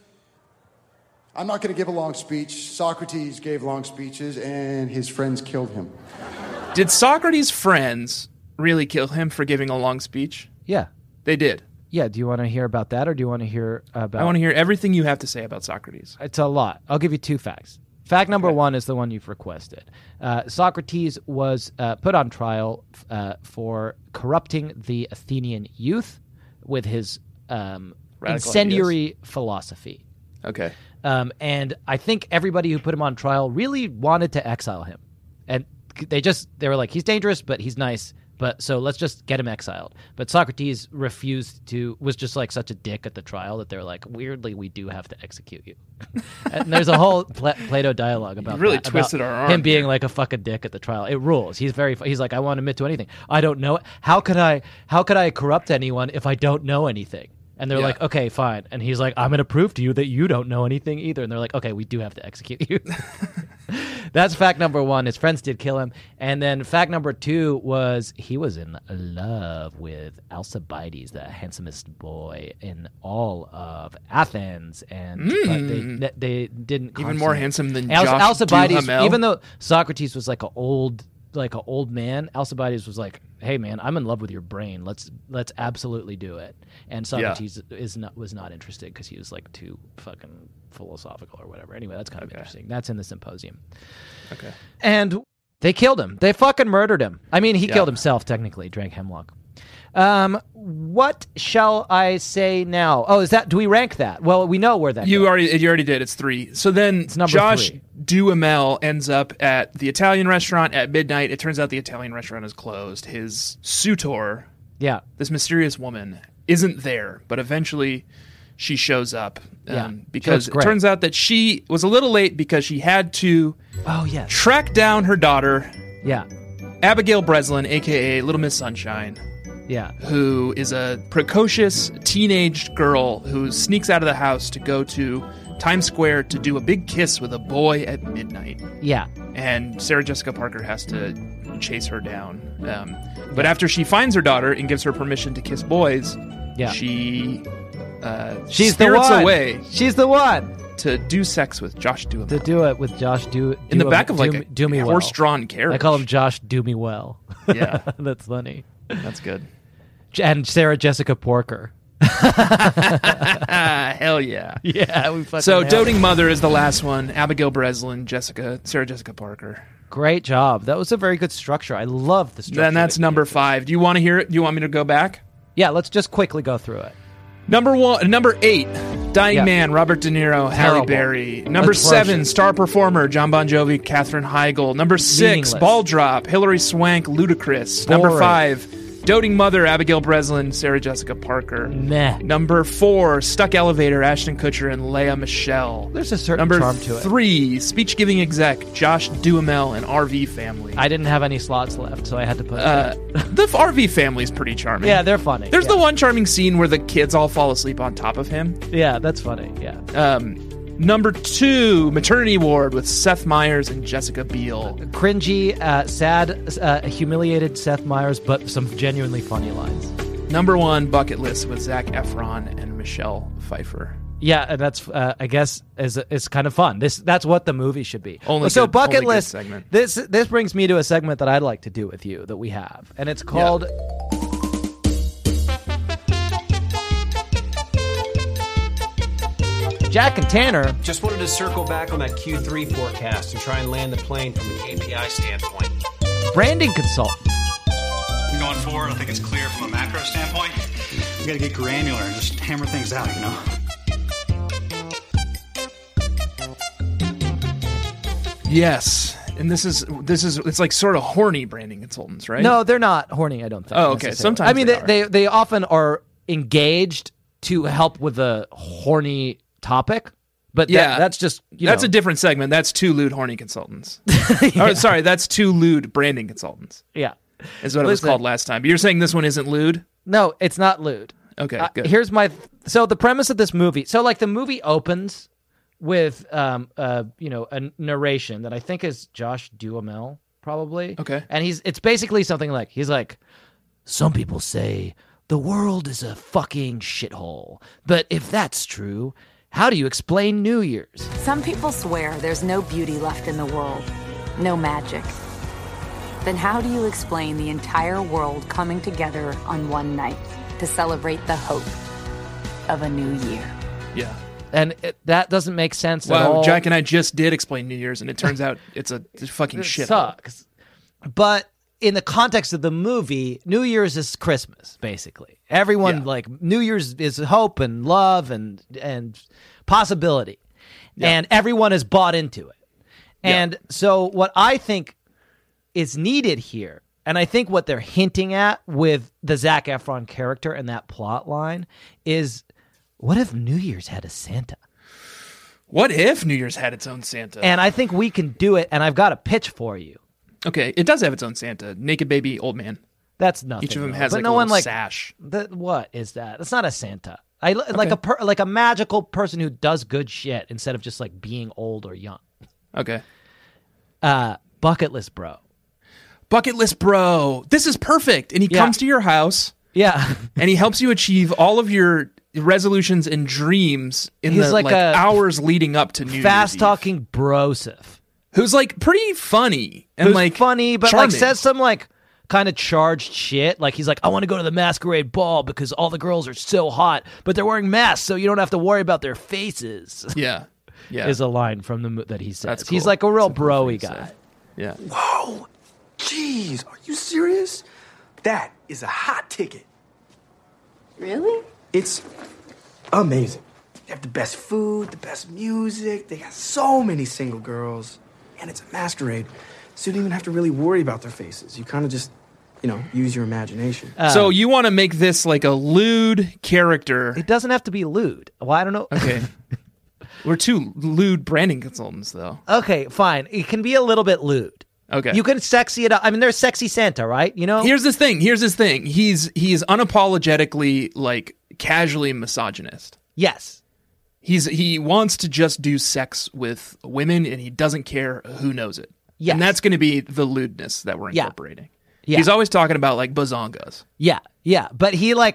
I'm not going to give a long speech. Socrates gave long speeches, and his friends killed him. Did Socrates' friends really kill him for giving a long speech? Yeah. They did. Yeah, do you want to hear about that, or do you want to hear about... I want to hear everything you have to say about Socrates. It's a lot. I'll give you 2 facts. Fact number 1 is the one you've requested. Socrates was put on trial for corrupting the Athenian youth with his incendiary philosophy. Okay. And I think everybody who put him on trial really wanted to exile him. And they were like, he's dangerous, but he's nice. But so let's just get him exiled. But Socrates was just like such a dick at the trial that they're like, weirdly, we do have to execute you. And there's a whole Plato dialogue about really that, twisted about our arm him being here. like a fucking dick at the trial. It rules. He's like, I won't admit to anything. I don't know. How could I corrupt anyone if I don't know anything? And they're like, okay, fine. And he's like, I'm going to prove to you that you don't know anything either. And they're like, okay, we do have to execute you. That's fact number 1. His friends did kill him. And then fact number 2 was he was in love with Alcibiades, the handsomest boy in all of Athens. And but they didn't Even more consummate. handsome than Alcibiades, Duhamel. even though Socrates was like an old man, Alcibiades was like, hey man, I'm in love with your brain, let's absolutely do it. And Socrates was not interested because he was like too fucking philosophical or whatever. Anyway, that's kind of interesting. That's in the Symposium. Okay. And they killed him. They fucking murdered him. I mean, he killed himself technically, drank hemlock. What shall I say now? Oh, do we rank that? Well, we know where that You goes. already did. It's 3. So then It's number Josh 3. Duhamel ends up at the Italian restaurant at midnight. It turns out the Italian restaurant is closed. His suitor, this mysterious woman, isn't there, but eventually she shows up because it turns out that she was a little late because she had to track down her daughter, Abigail Breslin, a.k.a. Little Miss Sunshine. Yeah. Who is a precocious teenage girl who sneaks out of the house to go to Times Square to do a big kiss with a boy at midnight. Yeah. And Sarah Jessica Parker has to chase her down. But after she finds her daughter and gives her permission to kiss boys, she She's spirits the one. away. She's the one. To do sex with Josh Duhamel. To do it with Josh in the back of like a horse-drawn carriage. I call him Josh Do Me Well. Yeah. That's funny. That's good. And Sarah Jessica Parker. Hell yeah. Yeah. We fucking So nailed Doting it. Mother is the last one. Abigail Breslin, Sarah Jessica Parker. Great job. That was a very good structure. I love the structure. Then that's that you number gave. 5. Do you want to hear it? Do you want me to go back? Yeah, let's just quickly go through it. Number 8, Dying Yeah. Man, Robert De Niro, Halle Terrible. Berry. Number Atrocious. 7, star performer, John Bon Jovi, Katherine Heigl. Number 6, Meaningless. Ball Drop, Hilary Swank, Ludacris. Number Boring. 5, Doting Mother, Abigail Breslin, Sarah Jessica Parker. Meh. Number 4, Stuck Elevator, Ashton Kutcher and Leia Michelle. There's a certain Number charm to it. 3, Speech Giving Exec, Josh Duhamel and RV Family. I didn't have any slots left, so I had to put The RV Family is pretty charming. Yeah, they're funny. There's yeah. the one charming scene where the kids all fall asleep on top of him. Yeah, that's funny. Yeah. Number 2, Maternity Ward with Seth Meyers and Jessica Biel. Cringy, sad, humiliated Seth Meyers, but some genuinely funny lines. Number 1, Bucket List with Zac Efron and Michelle Pfeiffer. Yeah, and that's I guess is kind of fun. That's what the movie should be. Only so good- bucket only good list. segment. This brings me to a segment that I'd like to do with you that we have, and it's called. Jack and Tanner. Just wanted to circle back on that Q3 forecast and try and land the plane from a KPI standpoint. Branding consultant. Going forward, I think it's clear from a macro standpoint. You got to get granular and just hammer things out, you know? Yes. And this is it's like sort of horny branding consultants, right? No, they're not horny. I don't think. Oh, okay. necessarily. Sometimes I mean, they are. they often are engaged to help with a horny topic, but that's just that's a different segment. That's 2 lewd horny consultants. Oh, sorry, that's 2 lewd branding consultants. Yeah, is what it was called last time. But you're saying this one isn't lewd? No, it's not lewd. Okay, good. Here's so the premise of this movie. So like the movie opens with a narration that I think is Josh Duhamel probably. Okay, and it's basically something like he's like, some people say the world is a fucking shithole, but if that's true, how do you explain New Year's? Some people swear there's no beauty left in the world, no magic. Then how do you explain the entire world coming together on one night to celebrate the hope of a new year? Yeah. And that doesn't make sense at Well, all. Jack and I just did explain New Year's, and it turns out it's a fucking shit. Sucks. But in the context of the movie, New Year's is Christmas, basically. Everyone like New Year's is hope and love and possibility, and everyone is bought into it. And so, what I think is needed here, and I think what they're hinting at with the Zac Efron character and that plot line is, what if New Year's had a Santa? What if New Year's had its own Santa? And I think we can do it, and I've got a pitch for you. Okay, it does have its own Santa. Naked baby, old man. That's nothing. Each of them though. has but like no a one little like sash. What is that? That's not a Santa. Like a magical person who does good shit instead of just like being old or young. Okay. Bucket list bro. Bucket list bro. This is perfect. And he comes to your house. Yeah. And he helps you achieve all of your resolutions and dreams in He's the like a hours leading up to New Year's fast talking brosif. Who's like pretty funny and Who's like funny, but charming. like says some like kind of charged shit. Like he's like, I want to go to the masquerade ball because all the girls are so hot, but they're wearing masks, so you don't have to worry about their faces. Yeah. Yeah. Is a line from the that he says. That's He's cool. like a real bro-y guy. Yeah. Whoa! Jeez, are you serious? That is a hot ticket. Really? It's amazing. They have the best food, the best music. They got so many single girls. And it's a masquerade. So you don't even have to really worry about their faces. You kind of just, use your imagination. So you want to make this like a lewd character. It doesn't have to be lewd. Well, I don't know. Okay. We're 2 lewd branding consultants, though. Okay, fine. It can be a little bit lewd. Okay. You can sexy it up. I mean, there's sexy Santa, right? Here's his thing. He's unapologetically like casually misogynist. Yes. He wants to just do sex with women, and he doesn't care who knows it. Yes. And that's going to be the lewdness that we're incorporating. Yeah. He's always talking about like bazongas. Yeah. But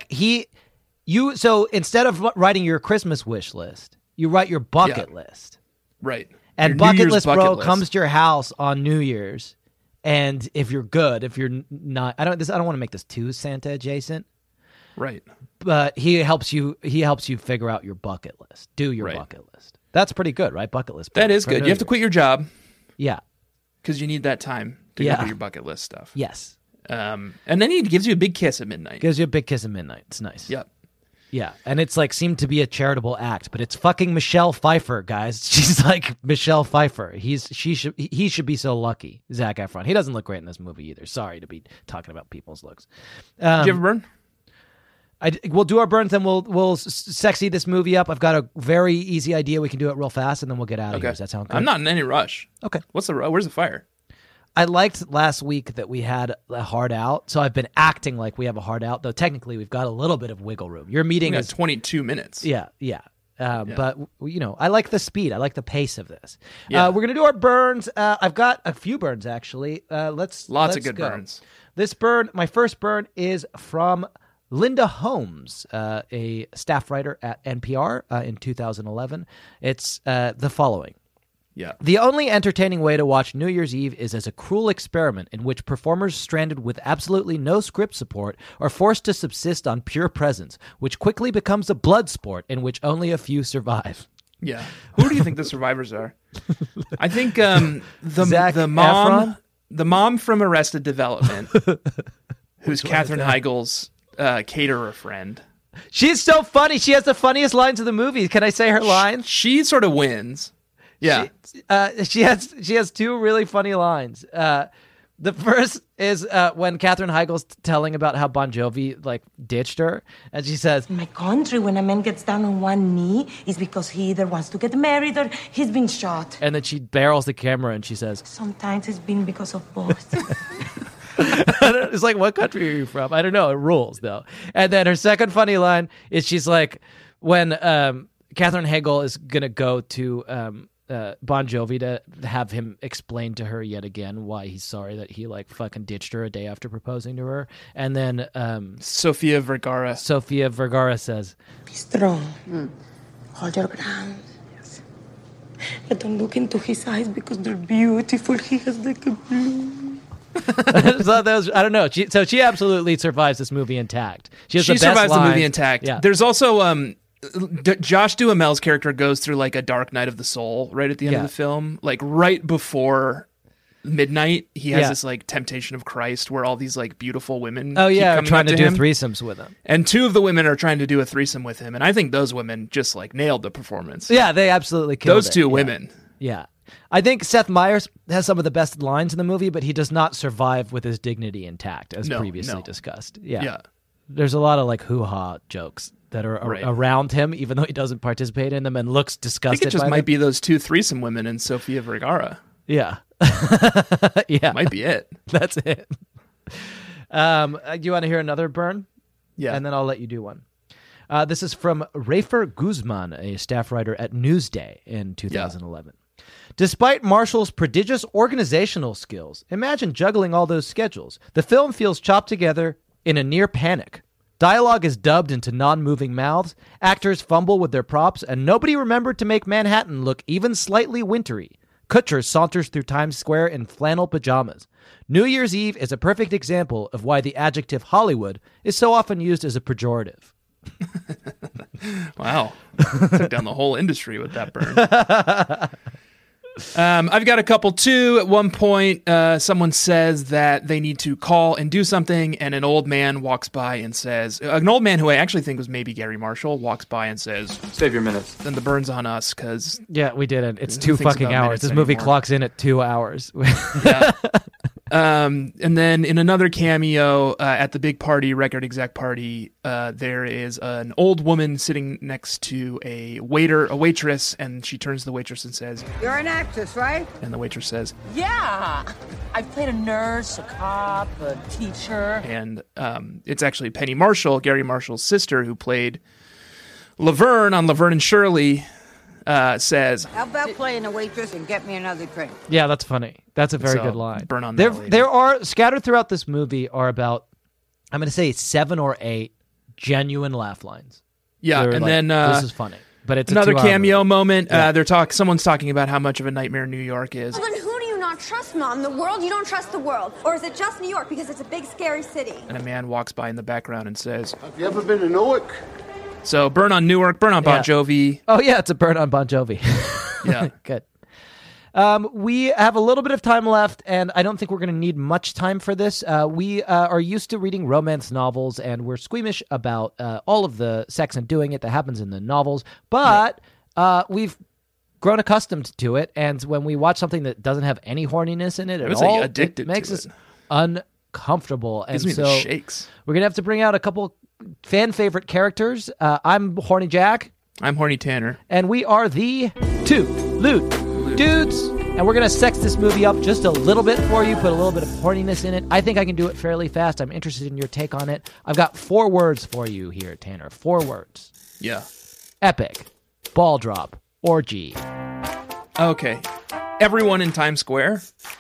so instead of writing your Christmas wish list, you write your bucket list. Right. And Your New bucket Year's list bucket bro list. comes to your house on New Year's, and if you're good, if you're not, I don't want to make this too Santa adjacent. Right. But he helps you figure out your bucket list. Do your bucket list. That's pretty good, right? Bucket list. That is good. You have to quit your job. Yeah. because you need that time to go do your bucket list stuff. Yes. And then he gives you a big kiss at midnight. Gives you a big kiss at midnight. It's nice. Yep. Yeah, and it's like seemed to be a charitable act, but it's fucking Michelle Pfeiffer, guys. She's like Michelle Pfeiffer. He should be so lucky. Zac Efron. He doesn't look great in this movie either. Sorry to be talking about people's looks. Do you have a burn? We'll do our burns, then we'll sexy this movie up. I've got a very easy idea. We can do it real fast, and then we'll get out of here. Does that sound good? I'm not in any rush. Okay. Where's the fire? I liked last week that we had a hard out, so I've been acting like we have a hard out, though technically we've got a little bit of wiggle room. Your meeting is 22 minutes. Yeah. But, I like the speed. I like the pace of this. Yeah. We're going to do our burns. I've got a few burns, actually. Lots of good go. burns. This burn, my first burn, is from Linda Holmes, a staff writer at NPR in 2011. It's the following. Yeah. The only entertaining way to watch New Year's Eve is as a cruel experiment in which performers stranded with absolutely no script support are forced to subsist on pure presence, which quickly becomes a blood sport in which only a few survive. Yeah. Who do you think the survivors are? I think the mom from Arrested Development, who's Katherine Heigl's caterer friend. She's so funny. She has the funniest lines of the movie. Can I say her lines? She sort of wins. Yeah. She has two really funny lines. The first is when Katherine Heigl's telling about how Bon Jovi like ditched her, and she says, "In my country, when a man gets down on one knee, it's because he either wants to get married or he's been shot." And then she barrels the camera and she says, "Sometimes it's been because of both." It's like, what country are you from? I don't know. It rules though. And then her second funny line is she's like, when Katherine Heigl is gonna go to Bon Jovi to have him explain to her yet again why he's sorry that he like fucking ditched her a day after proposing to her, and then Sofia Vergara says, "Be strong, hold your ground, yes, but don't look into his eyes because they're beautiful. He has like a blue." So I don't know. She absolutely survives this movie intact. She survives the movie intact. Yeah. There's also Josh Duhamel's character goes through like a dark night of the soul right at the end of the film. Like right before midnight, he has this like temptation of Christ where all these like beautiful women keep trying to do him. threesomes with him. And two of the women are trying to do a threesome with him. And I think those women just like nailed the performance. Yeah, they absolutely killed those it. two women. Yeah. I think Seth Meyers has some of the best lines in the movie, but he does not survive with his dignity intact, as previously discussed. Yeah. There's a lot of like hoo-ha jokes that are around him, even though he doesn't participate in them and looks disgusted. I think it just by might them. be those two threesome women and Sofia Vergara. Yeah. Yeah. Might be it. That's it. Do you want to hear another burn? Yeah. And then I'll let you do one. This is from Rafer Guzman, a staff writer at Newsday in 2011. Despite Marshall's prodigious organizational skills, imagine juggling all those schedules. The film feels chopped together in a near panic. Dialogue is dubbed into non-moving mouths, actors fumble with their props, and nobody remembered to make Manhattan look even slightly wintry. Kutcher saunters through Times Square in flannel pajamas. New Year's Eve is a perfect example of why the adjective Hollywood is so often used as a pejorative. Wow. Took down the whole industry with that burn. I've got a couple too. At one point, someone says that they need to call and do something, and an old man walks by and says, an old man who I actually think was maybe Gary Marshall walks by and says, "Save your minutes." Then the burn's on us because we didn't. It's 2 fucking hours. This movie clocks in at 2 hours. Yeah. And then in another cameo at the big party, record exec party, there is an old woman sitting next to a waitress, and she turns to the waitress and says, "You're an actress, right?" And the waitress says, "Yeah. I've played a nurse, a cop, a teacher." And it's actually Penny Marshall, Gary Marshall's sister, who played Laverne on Laverne and Shirley, says, "How about playing a waitress and get me another drink?" Yeah, that's funny. That's a very good line. Burn on that lady. There are scattered throughout this movie are about, I'm going to say 7 or 8 genuine laugh lines. Yeah, and like, then this is funny, but it's another a 2-hour cameo movie. moment. Someone's talking about how much of a nightmare New York is. Well, then who do you not trust, Mom? The world? You don't trust the world? Or is it just New York because it's a big, scary city? And a man walks by in the background and says, "Have you ever been to Newark?" So burn on Newark, burn on Bon Jovi. Oh yeah, it's a burn on Bon Jovi. Yeah, good. We have a little bit of time left, and I don't think we're going to need much time for this. We are used to reading romance novels, and we're squeamish about all of the sex and doing it that happens in the novels, but we've grown accustomed to it, and when we watch something that doesn't have any horniness in it at all, it makes us uncomfortable. And Gives me so the shakes. we're going to have to bring out a couple fan favorite characters. I'm Horny Jack. I'm Horny Tanner. And we are the Two Lewd Dudes. And we're going to sex this movie up just a little bit for you, put a little bit of horniness in it. I think I can do it fairly fast. I'm interested in your take on it. I've got 4 words for you here, Tanner. 4 words. Yeah. Epic, ball drop, orgy. Okay. Everyone in Times Square.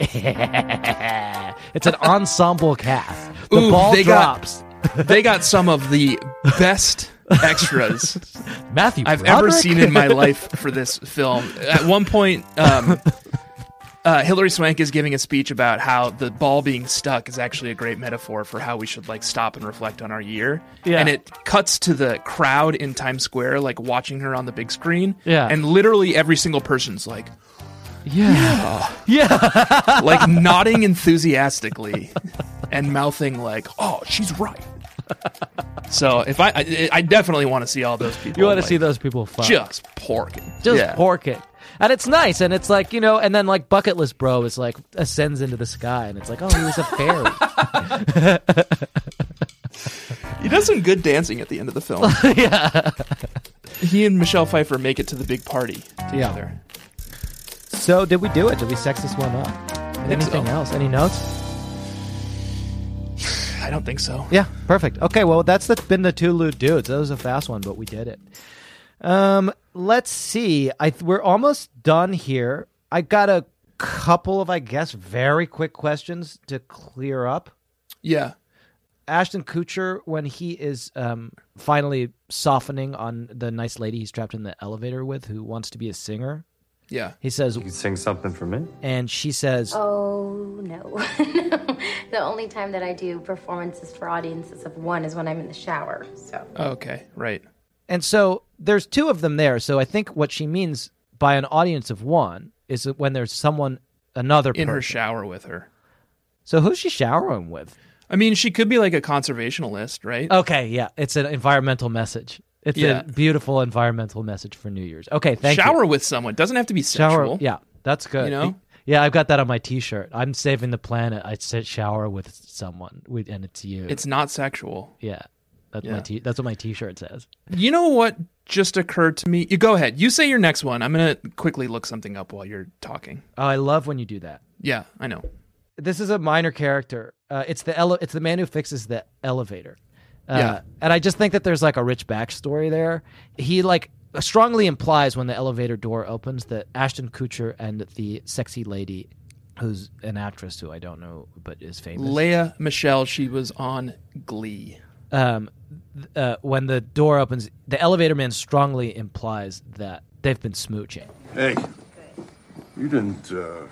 It's an ensemble cast. The Ooh, ball drops. They got some of the best extras Matthew I've Broderick? ever seen in my life for this film. At one point, Hilary Swank is giving a speech about how the ball being stuck is actually a great metaphor for how we should stop and reflect on our year. Yeah. And it cuts to the crowd in Times Square, watching her on the big screen. Yeah. And literally every single person's like, yeah. nodding enthusiastically and mouthing oh, she's right. So if I definitely want to see all those people. You want to see those people fuck. Just porking. Porking. And it's nice, and it's and then Bucket List Bro is ascends into the sky, and it's oh, he was a fairy. He does some good dancing at the end of the film. Yeah. He and Michelle Pfeiffer make it to the big party together. Yeah. So did we do it? Did we sex this one up? Anything else? Any notes? I don't think so. Yeah, perfect. Okay, well, that's been the Two Lewd Dudes. That was a fast one, but we did it. Let's see. We're almost done here. I got a couple of, I guess, very quick questions to clear up. Yeah. Ashton Kutcher, when he is finally softening on the nice lady he's trapped in the elevator with who wants to be a singer. Yeah. He says, "You can sing something for me?" And she says, "Oh, no." The only time that I do performances for audiences of 1 is when I'm in the shower. So. Okay, right. And so there's 2 of them there. So I think what she means by an audience of 1 is that when there's another person in her shower with her. So who's she showering with? I mean, she could be a conservationalist, right? Okay, yeah. It's an environmental message. It's a beautiful environmental message for New Year's. Okay, thank you. Shower with someone. Doesn't have to be sexual. Yeah, that's good. You know? Yeah, I've got that on my T-shirt. I'm saving the planet. I said shower with someone, and it's you. It's not sexual. Yeah, that's what my T-shirt says. You know what just occurred to me? You go ahead. You say your next one. I'm going to quickly look something up while you're talking. Oh, I love when you do that. Yeah, I know. This is a minor character. It's the man who fixes the elevator. And I just think that there's a rich backstory there. He strongly implies when the elevator door opens that Ashton Kutcher and the sexy lady, who's an actress who I don't know but is famous, Lea Michele, she was on Glee. When the door opens, the elevator man strongly implies that they've been smooching. Hey, you didn't,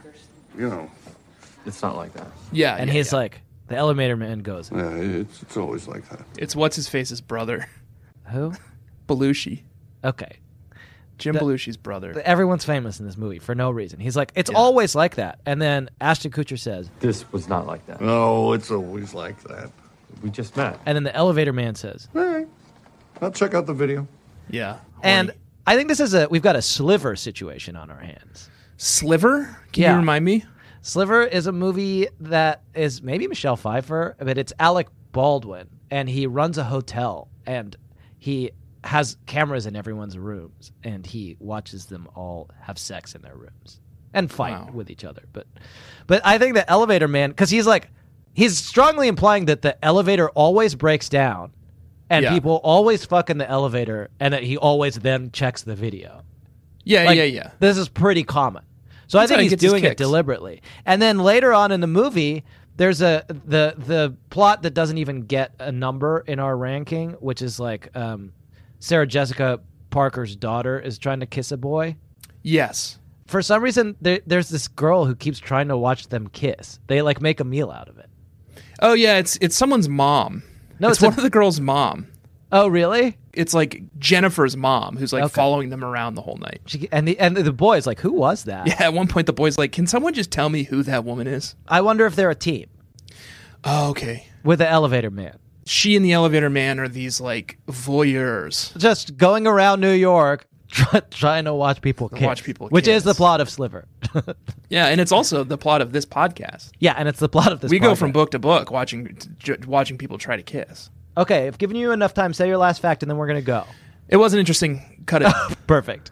It's not like that. Yeah, and he's the elevator man goes, yeah, it's always like that. It's what's-his-face's brother. Who? Belushi. Okay. Jim Belushi's brother. Everyone's famous in this movie for no reason. He's it's always like that. And then Ashton Kutcher says, "This was not like that." No, it's always like that. We just met. And then the elevator man says, "All right, I'll check out the video." Yeah. And I think we've got a Sliver situation on our hands. Sliver? Can you remind me? Sliver is a movie that is maybe Michelle Pfeiffer, but it's Alec Baldwin, and he runs a hotel, and he has cameras in everyone's rooms, and he watches them all have sex in their rooms and fight with each other. But I think the elevator man, because he's strongly implying that the elevator always breaks down, and people always fuck in the elevator, and that he always then checks the video. Yeah. This is pretty common. So I think he's doing it deliberately. And then later on in the movie, there's the plot that doesn't even get a number in our ranking, which is Sarah Jessica Parker's daughter is trying to kiss a boy. Yes. For some reason, there's this girl who keeps trying to watch them kiss. They make a meal out of it. Oh yeah, it's someone's mom. No, it's one of the girl's mom. Oh, really? It's like Jennifer's mom who's like following them around the whole night. And the boy's like, who was that? Yeah, at one point the boy's like, can someone just tell me who that woman is? I wonder if they're a team. Oh, okay. With the elevator man. She and the elevator man are these like voyeurs. Just going around New York trying to watch people kiss. Which is the plot of Sliver. Yeah, and it's also the plot of this podcast. Yeah, and it's the plot of this podcast. We go from book to book watching people try to kiss. Okay, I've given you enough time. Say your last fact, and then we're going to go. It wasn't interesting. Cut it. Perfect.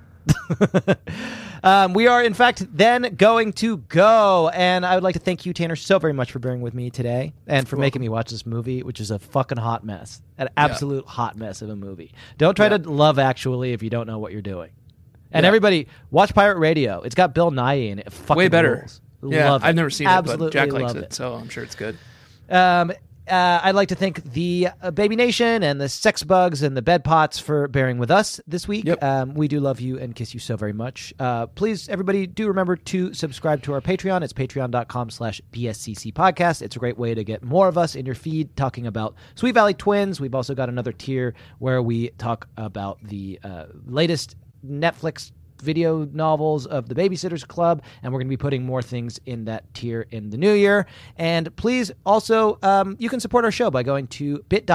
We are, in fact, then going to go. And I would like to thank you, Tanner, so very much for bearing with me today and for making me watch this movie, which is a fucking hot mess. An absolute hot mess of a movie. Don't try to love Actually if you don't know what you're doing. And everybody, watch Pirate Radio. It's got Bill Nye in it. Fucking way better. Rules. Yeah, Love it. I've never seen Absolutely it, but Jack likes love it, so I'm sure it's good. I'd like to thank the Baby Nation and the Sex Bugs and the Bed Pots for bearing with us this week. We do love you and kiss you so very much. Please, everybody, do remember to subscribe to our Patreon. It's patreon.com/BSCC podcast. It's a great way to get more of us in your feed talking about Sweet Valley Twins. We've also got another tier where we talk about the latest Netflix video novels of the Babysitters Club, and we're going to be putting more things in that tier in the new year. And please also, you can support our show by going to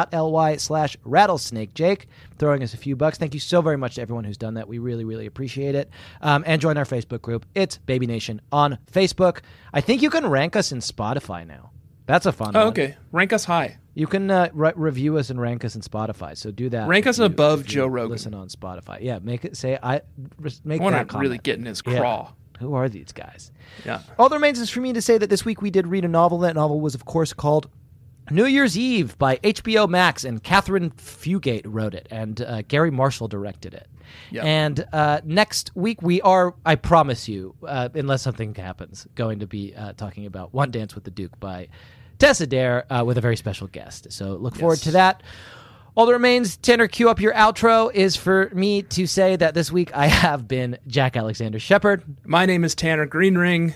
bit.ly/rattlesnake. Throwing us a few bucks. Thank you so very much to everyone who's done that. We really, really appreciate it. And join our Facebook group. It's Baby Nation on Facebook. I think you can rank us in Spotify now. That's a fun one. Okay. Rank us high. You can review us and rank us in Spotify. So do that. Rank us above Joe Rogan. Listen on Spotify. Yeah, make it say make I want that to comment. really get in his craw. Yeah. Who are these guys? Yeah. All that remains is for me to say that this week we did read a novel. That novel was, of course, called New Year's Eve by HBO Max, and Catherine Fugate wrote it, and Gary Marshall directed it. Yep. And next week we are, I promise you, unless something happens, going to be talking about One Dance with the Duke by Tessa Dare with a very special guest. So look forward to that. All that remains, Tanner, cue up your outro, is for me to say that this week I have been Jack Alexander Shepard. My name is Tanner Greenring.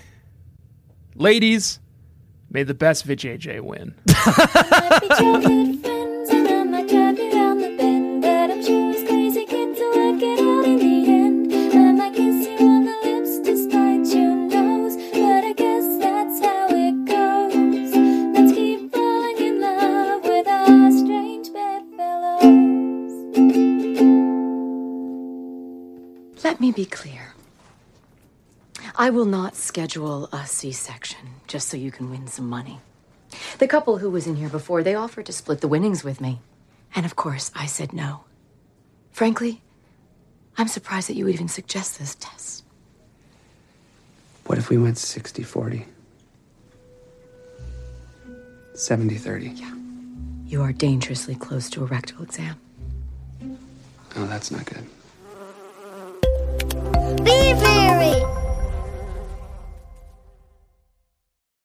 Ladies, may the best VJJ win. Happy childhood friends, and I might drive you round the bend, but I'm sure it's crazy kid to work it out in the end. I might kiss you on the lips despite your nose, but I guess that's how it goes. Let's keep falling in love with our strange bedfellows. Let me be clear. I will not schedule a C-section just so you can win some money. The couple who was in here before, they offered to split the winnings with me. And of course, I said no. Frankly, I'm surprised that you would even suggest this test. What if we went 60-40? 70-30? Yeah. You are dangerously close to a rectal exam. Oh, that's not good. Be very